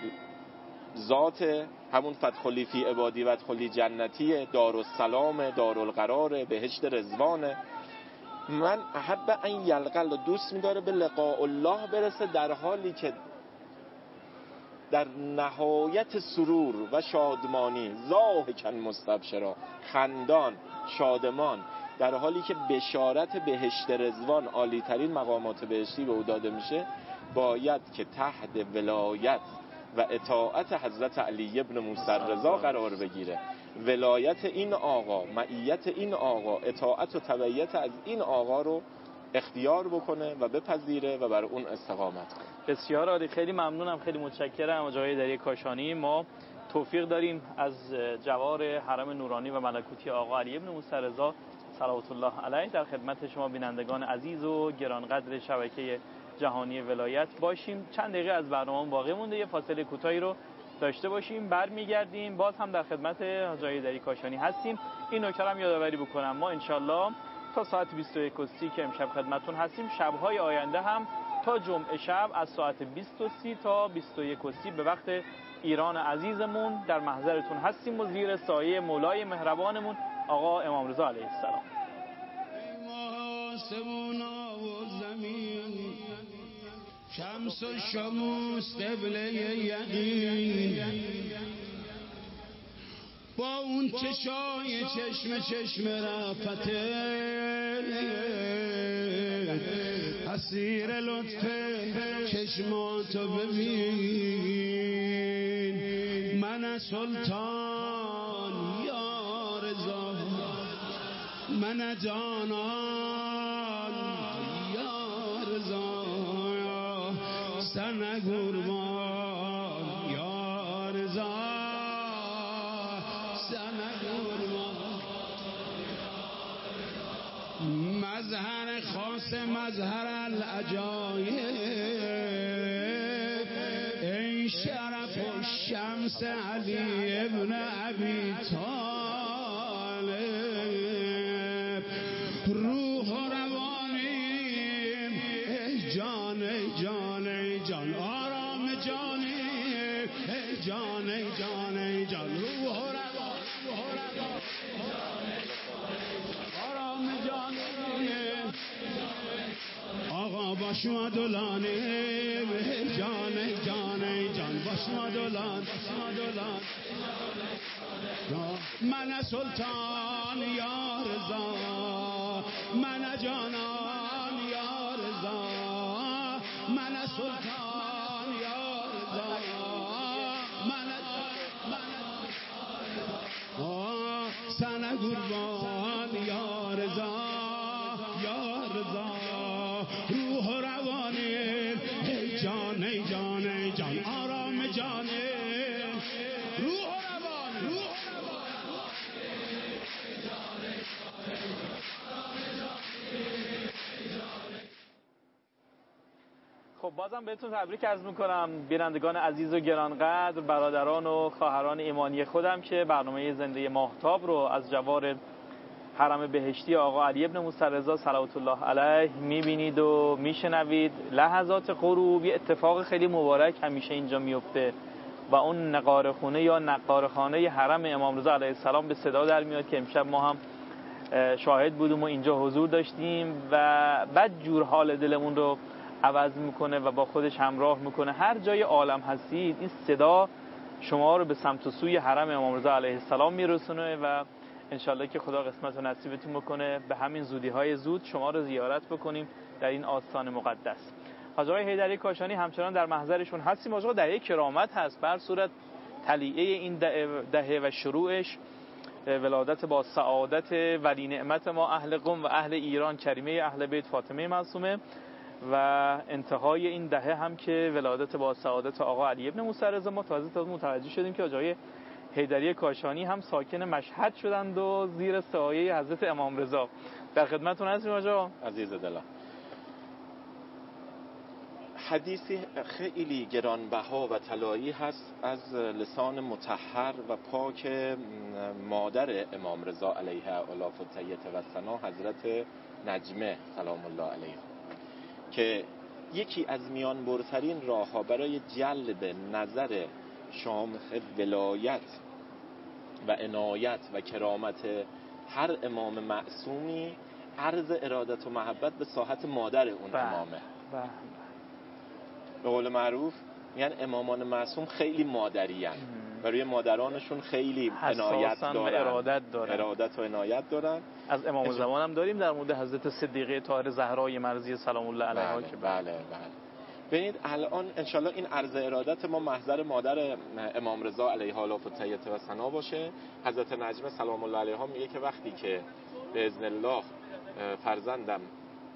ذات، همون فدخلی فی عبادی و ادخلی جنتی، دارالسلام، دارالقرار، بهشت رضوانه. من احب ان یلقى، دوست می‌داره به لقاء الله برسه، در حالی که در نهایت سرور و شادمانی، ضاحکا مستبشرا، خندان، شادمان، در حالی که بشارت بهشت رضوان، عالی ترین مقامات بهشتی به او داده میشه، باید که تحت ولایت و اطاعت حضرت علی ابن موسی الرضا قرار بگیره. ولایت این آقا، معیت این آقا، اطاعت و تبعیت از این آقا رو اختیار بکنه و بپذیره و بر اون استقامت کنه. بسیار عالی، خیلی ممنونم، خیلی متشکرم آقای حیدری کاشانی. ما توفیق داریم از جوار حرم نورانی و ملکوتی آقا علی ابن موسی رضا صلوات الله علیه در خدمت شما بینندگان عزیز و گرانقدر شبکه جهانی ولایت باشیم. چند دقیقه از برنامه باقی مونده، یه فاصله کوتاهی رو داشته باشیم، برمیگردیم باز هم در خدمت آقای حیدری کاشانی هستیم. این نکته هم یادآوری بکنم، ما انشالله تا ساعت 21:30 که امشب خدمتتون هستیم، شب‌های آینده هم تا جمعه شب از ساعت 20:30 تا 21:30 به وقت ایران عزیزمون در محضرتون هستیم و زیر سایه مولای مهربانمون آقا امام رضا علیه السلام. شمس و شموس قبله یقین با اون چشای چشم رفته اسیر لطف چشماتو ببین. من سلطان یا رضا، من جانان یا رضا، سن قربان یا رضا، سن قربان. مظهر خاص مظهر العجایب، ای شرف و شمس علی ابن ابی طالب. روح و روانیم ای جان ای جان ای جان، آرام جانیم ای جان ای جان ای جان. روح و روان آرام جانیم آقا باش مدلانیم ای جان ای جان ای جان، باش مدلان. من سلطان یا رضا، من جانان یا رضا، من سلطان یا رضا، من سن قربان یا رضا یا رضا. روح و روانیم ای جان ای جان ای جان، آرام جانیم. روح و روان خب بازم بهتون تبریک عرض میکنم بینندگان عزیز و گرانقدر، برادران و خواهران ایمانی خودم که برنامه زنده ماهتاب رو از جوار حرم بهشتی آقا علی ابن موسی رضا صلوات الله علیه میبینید و میشنوید. لحظات غروب یه اتفاق خیلی مبارک همیشه اینجا میفته و اون نقاره خونه یا نقاره خانه حرم امام رضا علیه السلام به صدا در میاد که امشب ما هم شاهد بودیم و اینجا حضور داشتیم و بد جور حال دلمون رو عوض میکنه و با خودش همراه میکنه. هر جای عالم هستید این صدا شما رو به سمت و سوی حرم امام رضا علیه السلام میرسونه و انشالله که خدا قسمت و نصیبتون بکنه به همین زودی‌های زود شما رو زیارت بکنیم در این آستان مقدس. حاج آقای حیدری کاشانی همچنان در محضرشون هستیم. حاج آقا دهه کرامت هست، بر صورت تلیعه این دهه و شروعش ولادت با سعادت ولی نعمت ما اهل قم و اهل ایران کریمه اهل بیت فاطمه معصومه و انتهای این دهه هم که ولادت با سعادت آقا علی ابن موسی رضا. ما تازه متوجه شدیم که آقای حیدری کاشانی هم ساکن مشهد شدند و زیر سایه حضرت امام رضا. در خدمتتون هستیم آقا عزیز دلم. حدیثی خیلی گرانبها و طلایی هست از لسان مطهر و پاک مادر امام رضا علیه الاف الطیبه و الثنا حضرت نجمه سلام الله علیها که یکی از میان برترین راه‌ها برای جلب نظر شامخ ولایت و عنایت و کرامت هر امام معصومی عرض ارادت و محبت به ساحت مادر اون امامه. به قول معروف میگن امامان معصوم خیلی مادرین و روی مادرانشون خیلی عنایت دارن، ارادت و عنایت دارن. از امام زمان هم داریم در مورد حضرت صدیقه طاهره زهرای مرضیه سلام الله علیها که بله. ببینید الان انشالله این عرض ارادت ما محضر مادر امام رضا علیها الاف الطیبه و الثنا باشه. حضرت نجمه سلام الله علیها میگه که وقتی که به اذن الله فرزندم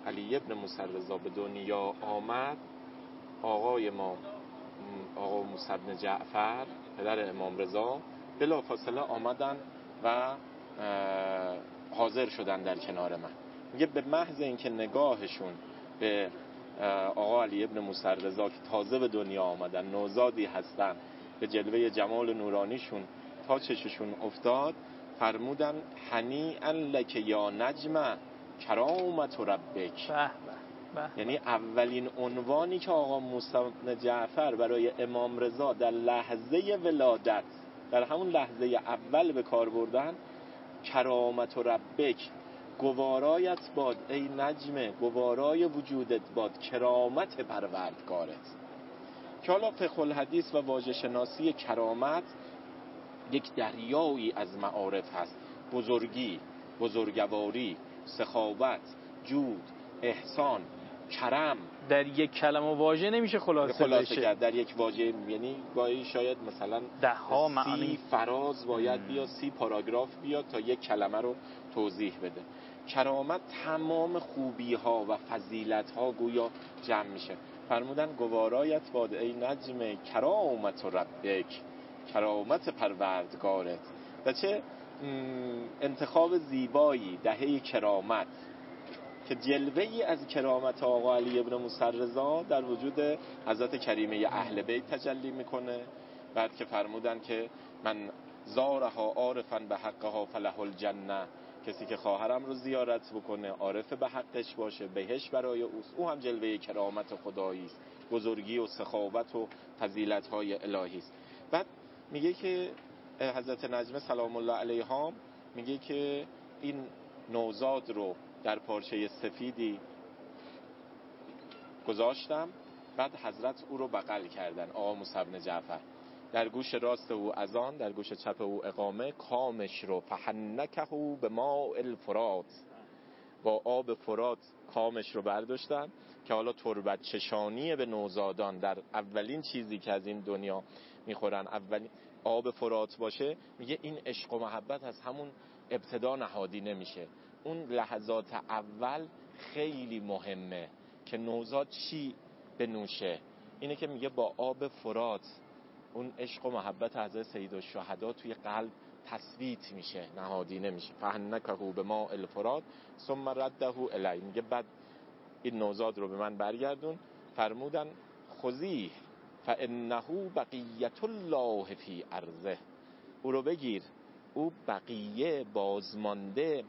علی ابن موسی رضا به دنیا آمد، آقا موسی بن جعفر پدر امام رضا بلافاصله آمدن و حاضر شدن در کنار من. میگه به محض اینکه نگاهشون به آقا علی ابن موسی رضا که تازه به دنیا آمدن، نوزادی هستن، به جلوه جمال نورانیشون تا چششون افتاد، فرمودن هنیئا لک یا نجم کرامت ربک. یعنی اولین عنوانی که آقا موسی بن جعفر برای امام رضا در لحظه ولادت، در همون لحظه اول به کار بردن، کرامت ربک، گوارایت باد ای نجمه، گوارای وجودت باد، کرامت پروردگارت. که حالا فقه الحدیث و واژه شناسی کرامت یک دریایی از معارف هست. بزرگی، بزرگواری، سخاوت، جود، احسان، کرم در یک کلمه و واژه نمیشه خلاصه کرد. در یک واژه یعنی گاهی شاید مثلا 30 فراز باید بیاد، 30 پاراگراف بیاد تا یک کلمه رو توضیح بده. کرامت تمام خوبی ها و فضیلت ها گویا جمع میشه. فرمودن گوارایت باد ای نجم کرامت ربک، کرامت پروردگارت. و چه انتخاب زیبایی، دهه کرامت، که جلوه‌ای از کرامت آقا علی ابن موسی رضا در وجود حضرت کریمه اهل بیت تجلی میکنه. بعد که فرمودن که من زارها عارفا به حقها فله الجنه، کسی که خواهرم رو زیارت بکنه، عارف به حقش باشه، بهش برای اوست. او هم جلوه کرامت خدایی است، بزرگی و سخاوت و فضیلت‌های الهی است. بعد میگه که حضرت نجمه سلام الله علیها میگه که این نوزاد رو در پارچه سفیدی گذاشتم، بعد حضرت او رو بغل کردن، آقا موسی بن جعفر. در گوش راست او اذان، در گوش چپ او اقامه. کامش رو فحنکه به ماء الفرات، با آب فرات کامش رو برداشتن که حالا تربت چشانی به نوزادان در اولین چیزی که از این دنیا میخورن اولین آب فرات باشه. میگه این عشق و محبت از همون ابتدا نهادی نمیشه، اون لحظات اول خیلی مهمه که نوزاد چی بنوشه. اینه که میگه با آب فرات اون عشق و محبت حضرت سیدالشهدا توی قلب تثبیت میشه، نهادی نمیشه. فحنکه به ماء الفرات ثم رده الی. میگه بعد این نوزاد رو به من برگردون، فرمودن خذیه فانه بقیت الله فی ارضه. او رو بگیر، او بقیه، بازمانده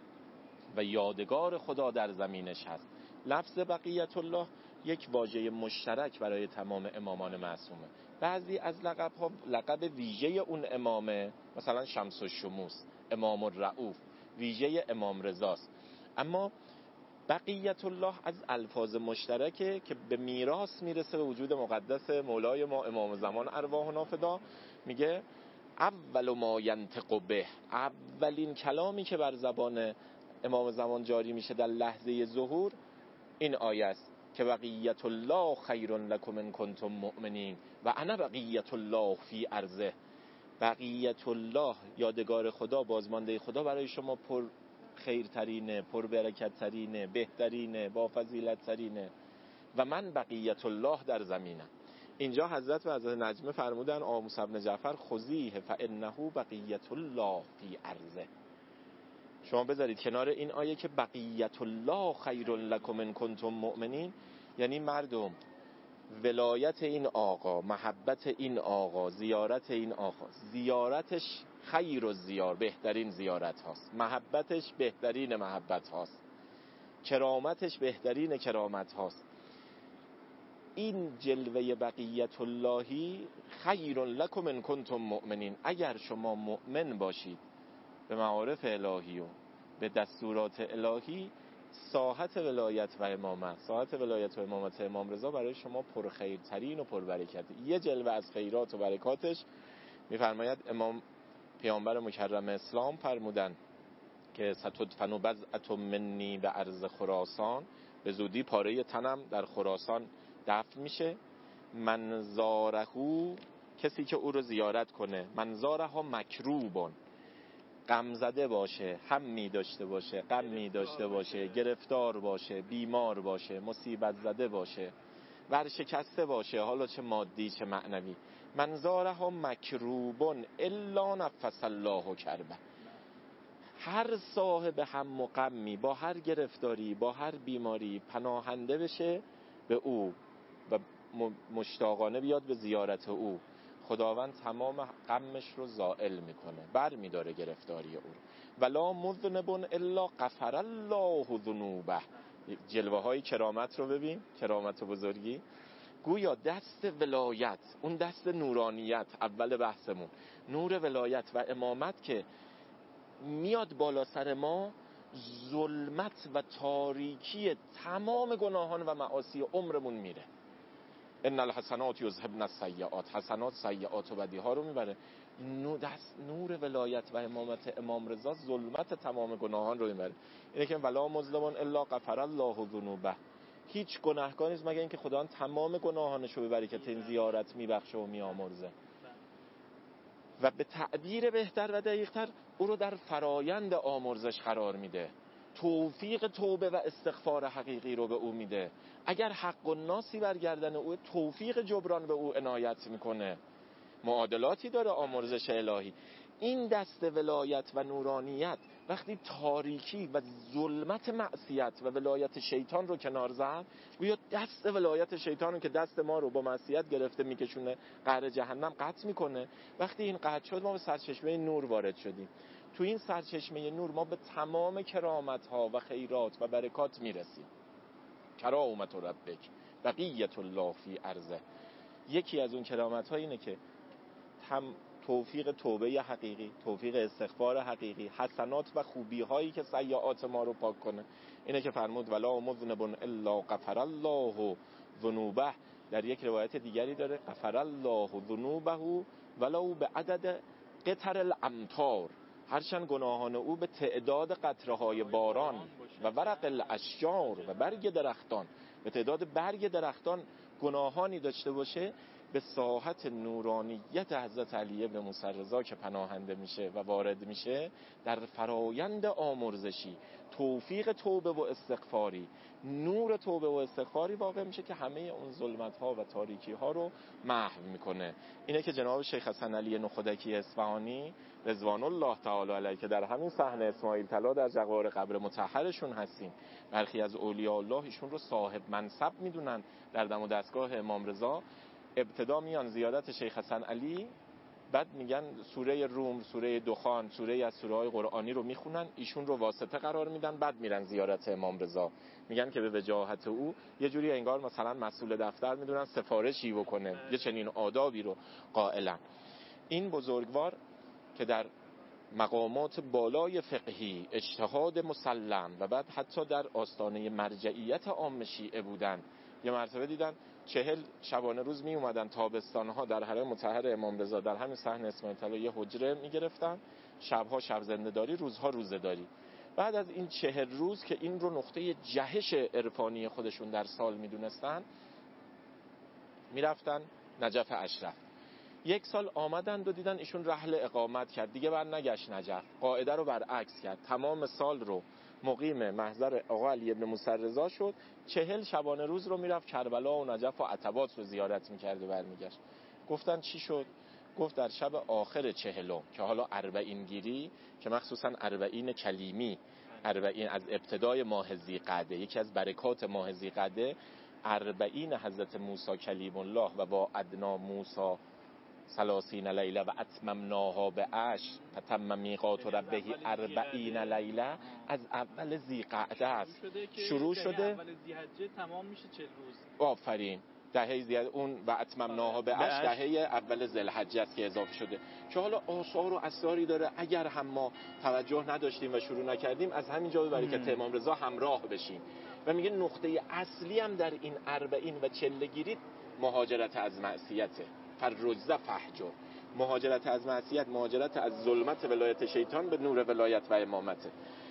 و یادگار خدا در زمینش هست. لفظ بقیت الله یک واژه مشترک برای تمام امامان معصومه. بعضی از لقب‌ها لقب ویژه اون امامه، مثلا شمس الشموس، امام الرؤوف، ویژه امام رضاست. اما بقیت الله از الفاظ مشترکه که به میراث میرسه به وجود مقدس مولای ما امام زمان ارواحنا فدا. میگه اول ما ینطق به، اولین کلامی که بر زبان امام زمان جاری میشه در لحظه ظهور این آیه است که بقیت الله خیر لکم ان کنتم مؤمنین و انا بقیت الله فی ارضه. بقیت الله، یادگار خدا، بازمانده خدا برای شما پر خیرترینه، پر برکت ترینه، بهترینه، با فضیلت ترینه و من بقیت الله در زمینم. اینجا حضرت و حضرت نجمه فرمودن آقا موسی بن جعفر خذیه فانه بقیت الله فی ارضه. شما بذارید کنار این آیه که بقیت الله خیر لکم ان کنتم مؤمنین، یعنی مردم ولایت این آقا، محبت این آقا، زیارت این آقا، زیارتش خیر و زیار، بهترین زیارت هاست، محبتش بهترین محبت هاست، کرامتش بهترین کرامت هاست. این جلوه بقیت اللهی خیر لکم ان کنتم مؤمنین، اگر شما مؤمن باشید به معارف الهی و به دستورات الهی، ساحت ولایت و امامت، ساحت ولایت و امامت امام رضا برای شما پرخیرترین و پربرکت. یه جلوه از خیرات و برکاتش میفرماید امام پیامبر مکرم اسلام فرمودن که ستدفن بضعة منی به ارض خراسان، به زودی پاره تنم در خراسان دفن میشه. من زارهو، کسی که او رو زیارت کنه، من زارها مکروبون، غم زده باشه، همی داشته باشه، غمی داشته باشه، گرفتار باشه، بیمار باشه، مصیبت زده باشه، ورشکسته باشه، حالا چه مادی چه معنوی. منظارها مکروبون الا نفس الله کربه. هر صاحب هم و غمی با هر گرفتاری، با هر بیماری پناهنده بشه به او و مشتاقانه بیاد به زیارت او، خداوند تمام غمش رو زائل میکنه، بر میداره گرفتاری او. ولا مذنب الا غفر الله ذنوبه. جلوه های کرامت رو ببین، کرامت و بزرگی. گویا دست ولایت، اون دست نورانیت، اول بحثمون نور ولایت و امامت که میاد بالا سر ما، ظلمت و تاریکی تمام گناهان و معاصی عمرمون میره. ان الحسنات یذهبن السیئات، حسنات سیئات و بدیها رو میبره. نور ولایت و امامت امام رضا ظلمت تمام گناهان رو میبره. اینه که ولا مظلم الا غفر الله ذنوبه. هیچ گناهکاری نیست مگر اینکه خداوند تمام گناهانش رو به برکت این زیارت میبخشه و میامرزه. و به تعبیر بهتر و دقیق‌تر او رو در فرایند آمرزش قرار میده، توفیق توبه و استغفار حقیقی رو به او میده. اگر حق الناسی برگردن او، توفیق جبران به او عنایت میکنه. معادلاتی داره آمرزش الهی. این دست ولایت و نورانیت وقتی تاریکی و ظلمت معصیت و ولایت شیطان رو کنار زد، گویا دست ولایت شیطان رو که دست ما رو با معصیت گرفته میکشونه قعر جهنم قطع میکنه. وقتی این قطع شد ما به سرچشمه نور وارد شدیم. تو این سرچشمه نور ما به تمام کرامت ها و خیرات و برکات میرسیم. کرامت ربک بقیت الله فی ارضه. یکی از اون کرامت ها اینه که توفیق توبه حقیقی، توفیق استغفار حقیقی، حسنات و خوبی هایی که سیئات ما رو پاک کنه. اینه که فرمود ولا مذنب الا غفر الله ذنوبه. در یک روایت دیگری داره غفر الله ذنوبه ولو به عدد قطر الامطار. هرچند گناهان او به تعداد قطره‌های باران و ورق الاشجار و برگ درختان، به تعداد برگ درختان گناهانی داشته باشه، به ساحت نورانیت حضرت علی ابن موسی رضا که پناهنده میشه و وارد میشه، در فرایند آمرزشی توفیق توبه و استغفاری، نور توبه و استغفاری واقع میشه که همه اون ظلمت ها و تاریکی ها رو محو میکنه. اینه که جناب شیخ حسن علی نخودکی اصفهانی رضوان الله تعالی علیه که در همین صحنه اسماعیل طلا در جوار قبر مطهرشون هستیم، برخی از اولیاء الله ایشون رو صاحب منصب میدونن در دم و دستگاه امام رضا. ابتدا میان زیارت شیخ حسن علی، بعد میگن سوره روم، سوره دخان، سوره از سوره های قرآنی رو میخونن، ایشون رو واسطه قرار میدن، بعد میرن زیارت امام رضا. میگن که به وجاهت او یه جوری انگار مثلا مسئول دفتر میدونن سفارشی بکنه، یه چنین آدابی رو قائلن. این بزرگوار که در مقامات بالای فقهی، اجتهاد مسلم و بعد حتی در آستانه مرجعیت عام شیعه بودن، یه مرتبه دیدن 40 شبانه روز می اومدن تابستانها در حرم مطهر امام رضا در همین صحن اسماعیل طلا یه حجره می گرفتن، شبها شب زنده‌داری، روزها روزه‌داری. بعد از این 40 روز که این رو نقطه جهش عرفانی خودشون در سال می دونستن، می رفتن نجف اشرف. یک سال آمدند و دیدن ایشون رحل اقامت کرد، دیگه بر نگشت نجف، قاعده رو برعکس کرد، تمام سال رو مقیم محضر آقا علی ابن موسی رضا شد، 40 شبانه روز رو میرفت کربلا و نجف و عتبات رو زیارت میکرد و برمیگشت. گفتن چی شد؟ گفت در شب آخر 40 که حالا 40 گیری که مخصوصا 40 کلیمی، 40 از ابتدای ماه ذی‌قعده، یکی از برکات ماه ذی‌قعده 40 حضرت موسی کلیم الله و با ادنا موسی 30 لیله و اتممناها به 10 فتم میقات ربه 40 لیله، از اول ذی‌قعده است شروع شده، اول ذی‌حجه تمام میشه 40 روز. آفرین. دهه زیاد اون و اتممناها به 10 دهه اول ذوالحجه است که اضافه شده، که حالا آثار و اسراری داره. اگر هم ما توجه نداشتیم و شروع نکردیم، از همین جا به برکت امام رضا همراه بشیم. و میگه نقطه اصلی هم در این 40 و 40 گیری مهاجرت از معصیته. فرجزه فحجر، مهاجرت از معصیت، مهاجرت از ظلمت ولایت شیطان به نور ولایت و امامته.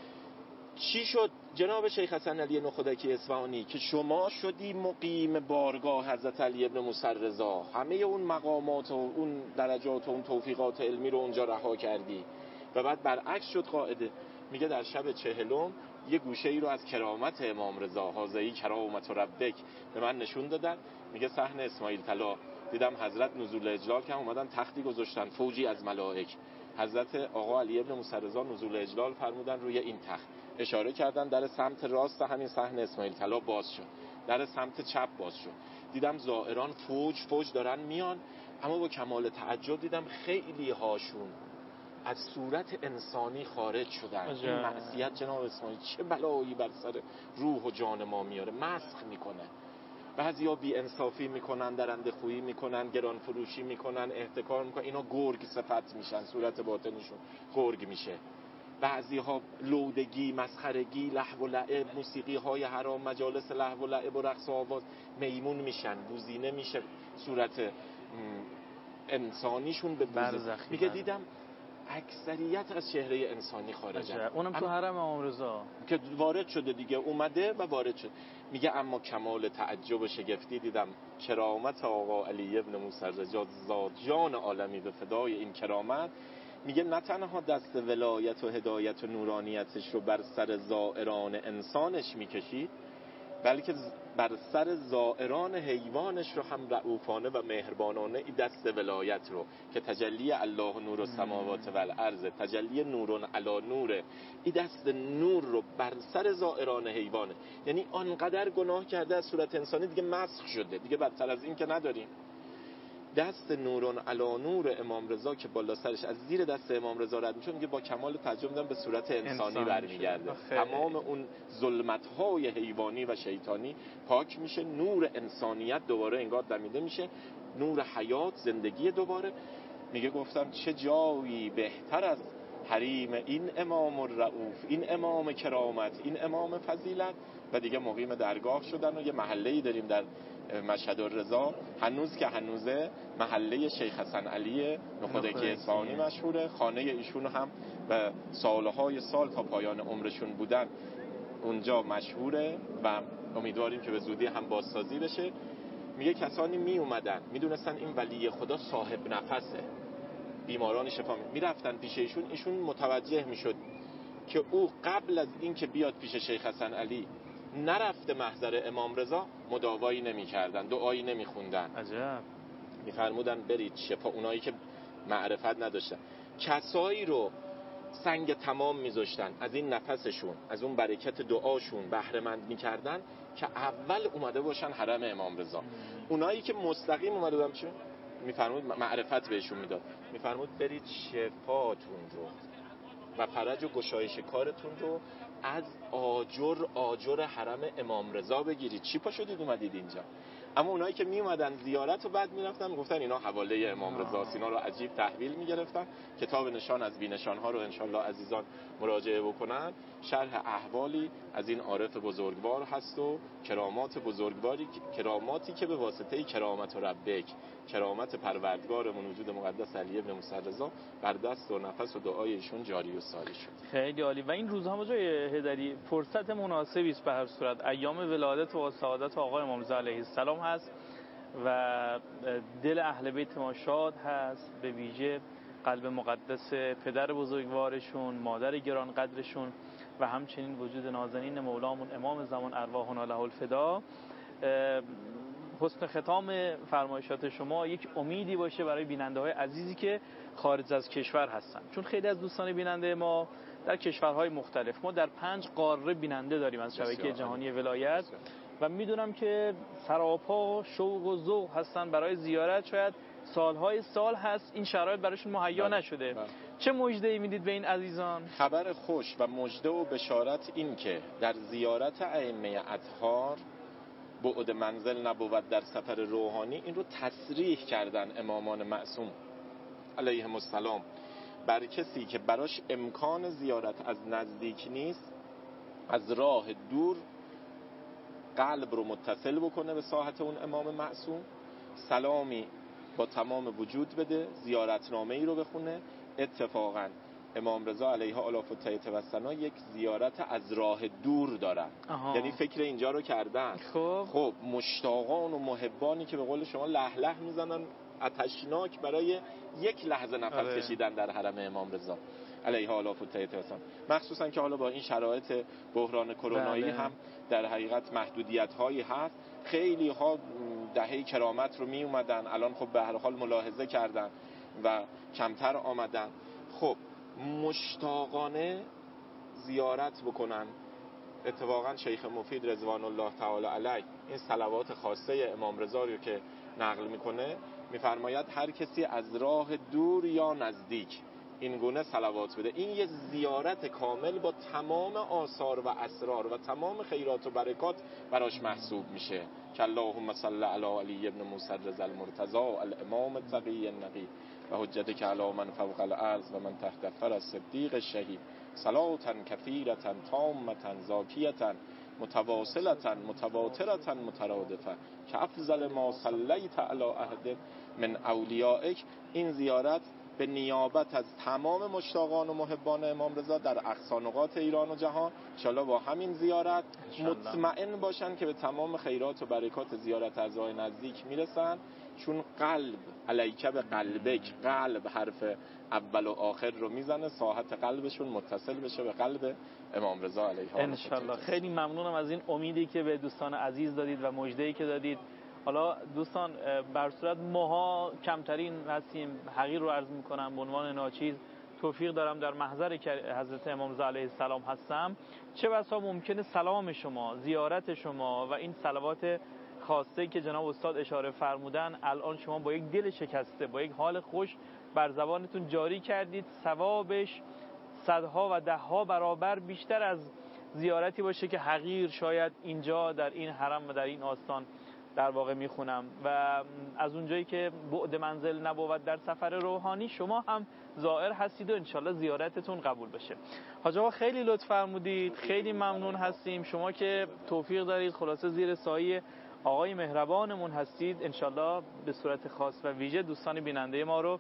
چی شد جناب شیخ حسن علی نخودکی اصفهانی که شما شدی مقیم بارگاه حضرت علی ابن موسی رضا، همه اون مقامات و اون درجات و اون توفیقات علمی رو اونجا رها کردی و بعد برعکس شد قاعده. میگه در شب 40 یه گوشه ای رو از کرامت امام رضا حاضری کرامت ربک به من نشون دادن. میگه صحن اسماعیل طلا دیدم حضرت نزول اجلال که اومدن تختی گذاشتن، فوجی از ملائک. حضرت آقا علی ابن موسی رضا نزول اجلال فرمودن روی این تخت، اشاره کردن در سمت راست همین صحن اسماعیل طلا باز شد، در سمت چپ باز شد. دیدم زائران فوج دارن میان، اما با کمال تعجب دیدم خیلی هاشون از صورت انسانی خارج شدن. این معصیت جناب اسماعیل چه بلایی بر سر روح و جان ما میاره، مسخ میکنه. بعضیا بی انصافی میکنن، درنده خویی میکنن، گران فروشی میکنن، احتکار میکنن، اینا گرگ صفت میشن، صورت باطنشون گرگ میشه. بعضیها لودگی، مسخرگی، لهو و لعب، موسیقی های حرام، مجالس لهو و لعب و رقص و آواز، میمون میشن، بوزینه میشه صورت انسانیشون به بوزه. میگه دیدم اکثریت از چهره انسانی خارجن. اونم تو حرم امام رضا که وارد شده دیگه، اومده و وارد شد. میگه اما کمال تعجب و شگفتی دیدم کرامت آقا علی ابن موسی رضا ذات جان عالمی به فدای این کرامت. میگه نه تنها دست ولایت و هدایت و نورانیتش رو بر سر زائران انسانش میکشید، بلکه بر سر زائران حیوانش رو هم رؤوفانه و مهربانانه این دست ولایت رو که تجلی الله نور السماوات و الارض، تجلی نورون علی نور، این دست نور رو بر سر زائران حیوانه. یعنی آنقدر گناه کرده از صورت انسانی دیگه مسخ شده، دیگه بدتر از این که نداریم. دست نورون علی نور امام رضا که بالا سرش از زیر دست امام رضا رد میشه، میگه با کمال تعجب دیدم به صورت انسانی برمیگرده. تمام اون ظلمت‌های حیوانی و شیطانی پاک میشه، نور انسانیت دوباره انگار دمیده میشه، نور حیات، زندگی دوباره. میگه گفتم چه جایی بهتر از حریم این امام الرؤوف، این امام کرامت، این امام فضیلت. و دیگه مقیم درگاه شدن و یه محله‌ای داریم در مشهد الرضا، هنوز که هنوزه، محله شیخ حسن علی نخودکی اصفهانی مشهوره. خانه ایشون هم به سالهای سال تا پایان عمرشون بودن اونجا مشهوره و امیدواریم که به زودی هم بازسازی بشه. میگه کسانی می اومدن میدونستن این ولی خدا صاحب نفسه، بیماران شفا میرفتن پیش ایشون متوجه میشد که او قبل از این که بیاد پیش شیخ حسن علی نرفته محضر امام رضا، مداوایی نمی کردن، دعایی نمی خوندن. عجب. می فرمودن برید شفا. اونایی که معرفت نداشتن کسایی رو سنگ تمام می زشتن، از این نفسشون، از اون برکت دعاشون بهره مند می کردن که اول اومده باشن حرم امام رضا. اونایی که مستقیم اومده بودن چه؟ می فرمود معرفت بهشون میداد، می فرمود برید شفاتون رو و فرج و گشایش کارتون رو از آجر حرم امام رضا بگیرید. چی پا شدید اومدید اینجا؟ اما اونایی که می اومدن زیارت و بعد می رفتن میگفتن اینا حواله امام رضا، اینا رو عجیب تحویل می گرفتن. کتاب نشان از بی نشان ها رو انشالله عزیزان مراجعه بکنن. شرح احوالی از این عارف بزرگوار هست و کرامات بزرگواری، کراماتی که به واسطه کرامت ربک، کرامت پروردگارمون وجود مقدس علی ابن موسی رضا بر دست و نفس و دعای ایشون جاری و ساری شد. خیلی عالی. و این روزها جای هدری فرصت مناسبی است به هر صورت، ایام ولادت و سعادت آقای امام رضا علیه السلام هست و دل اهل بیت ما شاد هست، به ویژه قلب مقدس پدر بزرگوارشون، مادر گران قدرشون و همچنین وجود نازنین مولامون امام زمان ارواحنا له الفدا. حسن ختام فرمایشات شما یک امیدی باشه برای بیننده‌های عزیزی که خارج از کشور هستن، چون خیلی از دوستان بیننده ما در کشورهای مختلف، ما در 5 قاره بیننده داریم از شبکه جهانی ولایت و میدونم که سراپا شوق و ذوق هستن برای زیارت. شاید سالهای سال هست این شرایط براشون مهیا نشده. چه مژده‌ای میدید به این عزیزان؟ خبر خوش و مژده و بشارت این که در زیارت ائمه اطهار بعد منزل نبود در سفر روحانی. این رو تصریح کردن امامان معصوم علیهم السلام بر کسی که براش امکان زیارت از نزدیک نیست، از راه دور قلب رو متصل بکنه به ساحت اون امام معصوم، سلامی با تمام وجود بده، زیارتنامه‌ای رو بخونه. اتفاقاً امام رضا علیه آلاف التحیة و ثنا یک زیارت از راه دور دارن. یعنی فکر اینجا رو کردن. خب مشتاقان و محبانی که به قول شما لح لح میزنن، آتشناک برای یک لحظه نفس کشیدن در حرم امام رضا. علیه آلاف التحیة و مخصوصا که حالا با این شرایط بحران کرونایی هم در حقیقت محدودیت هایی هست. خیلی ها دهه کرامت رو می اومدن، الان خب به هر حال ملاحظه کردن و کمتر آمدن. خب مشتاقانه زیارت بکنن. اتفاقا شیخ مفید رضوان الله تعالی علیه این صلوات خاصه امام رضا رو که نقل میکنه میفرماید هر کسی از راه دور یا نزدیک این گونه صلوات بده، این یه زیارت کامل با تمام آثار و اسرار و تمام خیرات و برکات براش محسوب میشه که اللهم صل علی علی ابن موسی رضا المرتضی الامام التقی النقی و حجتک علی من فوق الارض و من تحت فرس صدیق الشهید صلاة کثیرة تامة زاکیة متواصلة متواترة مترادفة که افضل ما صلیت علی احد من اولیائک. این زیارت به نیابت از تمام مشتاقان و محبان امام رضا در اقصا نقاط ایران و جهان انشاءالله با همین زیارت مطمئن باشن که به تمام خیرات و برکات زیارت از راه نزدیک میرسن، چون قلب علیک به قلبک، قلب حرف اول و آخر رو میزنه، ساحت قلبشون متصل بشه به قلب امام رضا علیه السلام. انشالله. خیلی ممنونم از این امیدی که به دوستان عزیز دادید و مژده‌ای که دادید. حالا دوستان بر صورت ماها کمترین هستیم، حقیر رو عرض میکنم به عنوان ناچیز توفیق دارم در محضر حضرت امام رضا علیه السلام هستم، چه بسا ممکنه سلام شما، زیارت شما و این صلوات خاصه که جناب استاد اشاره فرمودن الان شما با یک دل شکسته، با یک حال خوش بر زبانتون جاری کردید، ثوابش صدها و دهها برابر بیشتر از زیارتی باشه که حقیر شاید اینجا در این حرم و در این آستان در واقع میخونم. و از اونجایی که بعد منزل نبود در سفر روحانی، شما هم زائر هستید و انشالله زیارتتون قبول بشه. حاج آقا خیلی لطف فرمودید، خیلی ممنون هستیم. شما که توفیق دارید خلاصه زیر سایه آقای مهربانمون هستید، انشالله به صورت خاص و ویژه دوستان بیننده ما رو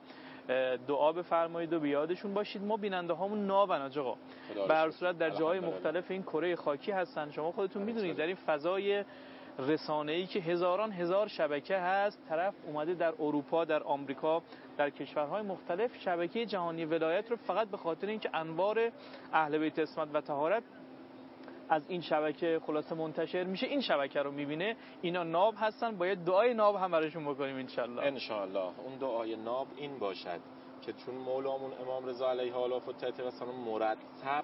دعا بفرمایید و بیادشون باشید. ما بیننده هامون نابن حاج آقا، به هر صورت در جاهای مختلف این کره خاکی هستن. شما خودتون میدونید در این فضای رسانه‌ای که هزاران هزار شبکه هست، طرف اومده در اروپا، در آمریکا، در کشورهای مختلف شبکه جهانی ولایت رو فقط به خاطر اینکه انوار اهل بیت عصمت و طهارت از این شبکه خلاصه منتشر میشه، این شبکه رو میبینه. اینا ناب هستن، باید دعای ناب هم براشون بکنیم انشالله. انشالله اون دعای ناب این باشد که چون مولامون امام رضا علیه آلاف التحیة و السلام مرتب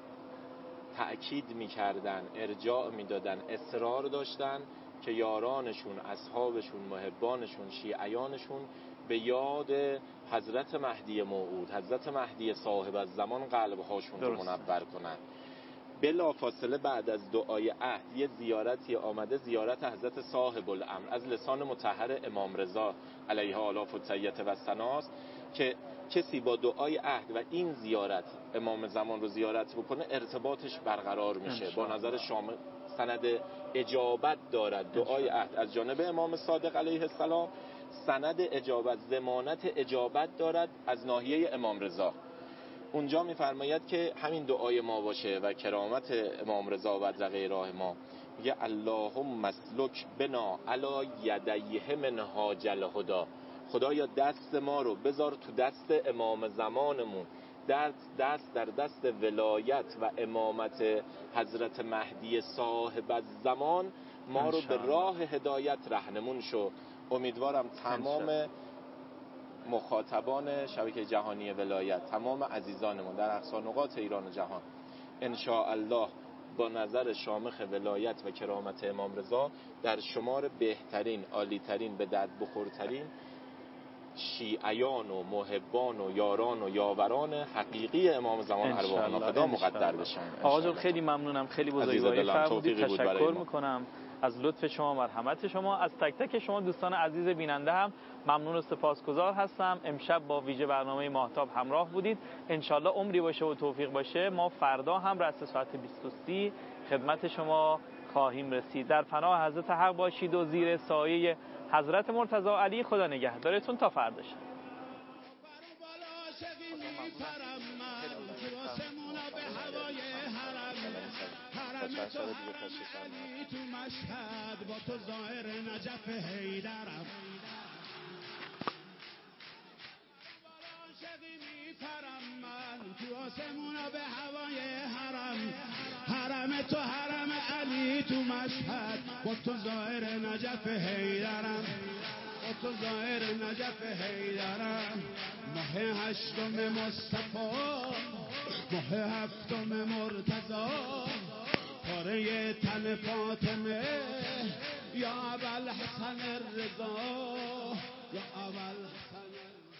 تأکید میکردن، ارجاع میدادن، اصرار داشتن که یارانشون، اصحابشون، محبانشون، شیعیانشون به یاد حضرت مهدی موعود، حضرت مهدی صاحب الزمان قلبهاشون رو منور کنن. بلا فاصله بعد از دعای عهد یه زیارتی آمده، زیارت حضرت صاحب الامر، از لسان مطهر امام رضا علیه آلاف التحیة و السلام، که کسی با دعای عهد و این زیارت امام زمان رو زیارت بکنه ارتباطش برقرار میشه، با نظر شامل سند اجابت دارد. دعای عهد از جانب امام صادق علیه السلام سند اجابت، ضمانت اجابت دارد از ناحیه امام رضا. اونجا میفرماید که همین دعای ما باشه و کرامت امام رضا و دغه راه ما، میگه اللهم اسلک بنا علی یدیه منهاج الهدی. خدایا دست ما رو بذار تو دست امام زمانمون، دست در دست ولایت و امامت حضرت مهدی صاحب الزمان، ما رو به راه هدایت رهنمون شو. امیدوارم تمام مخاطبان شبکه جهانی ولایت، تمام عزیزانمون در اقصا نقاط ایران و جهان ان شاء الله با نظر شامخ ولایت و کرامت امام رضا در شمار بهترین، عالیترین، به درد بخورترین شیعیان و محبان و یاران و یاوران حقیقی امام زمان ارواح نافدا مقدر بشن. آقا جون خیلی ممنونم، خیلی بزرگواری فرمودید، تشکر میکنم از لطف شما، مرحمت شما. از تک تک شما دوستان عزیز بیننده هم ممنون و سپاسگزار هستم. امشب با ویژه برنامه ماهتاب همراه بودید. انشالله عمری باشه و توفیق باشه ما فردا هم رأس ساعت 20:30 خدمت شما خواهیم رسید. در پناه حضرت حق باشید و زیر سایه حضرت مرتضی علی خدا نگهدارتون تا فردا شب. تو مشهد با تو ظاهر نجف حیدرم، عاشقی میپرم من تو حواسمونو به هوای حرم تو حرم علی تو مشهد با تو ظاهر نجف حیدرم با تو ظاهر نجف حیدرم ماه هشتم مصطفی ماه هفتم مرتضی پاره تن فاطمه یا ابوالحسن الرضا یا ابوالحسن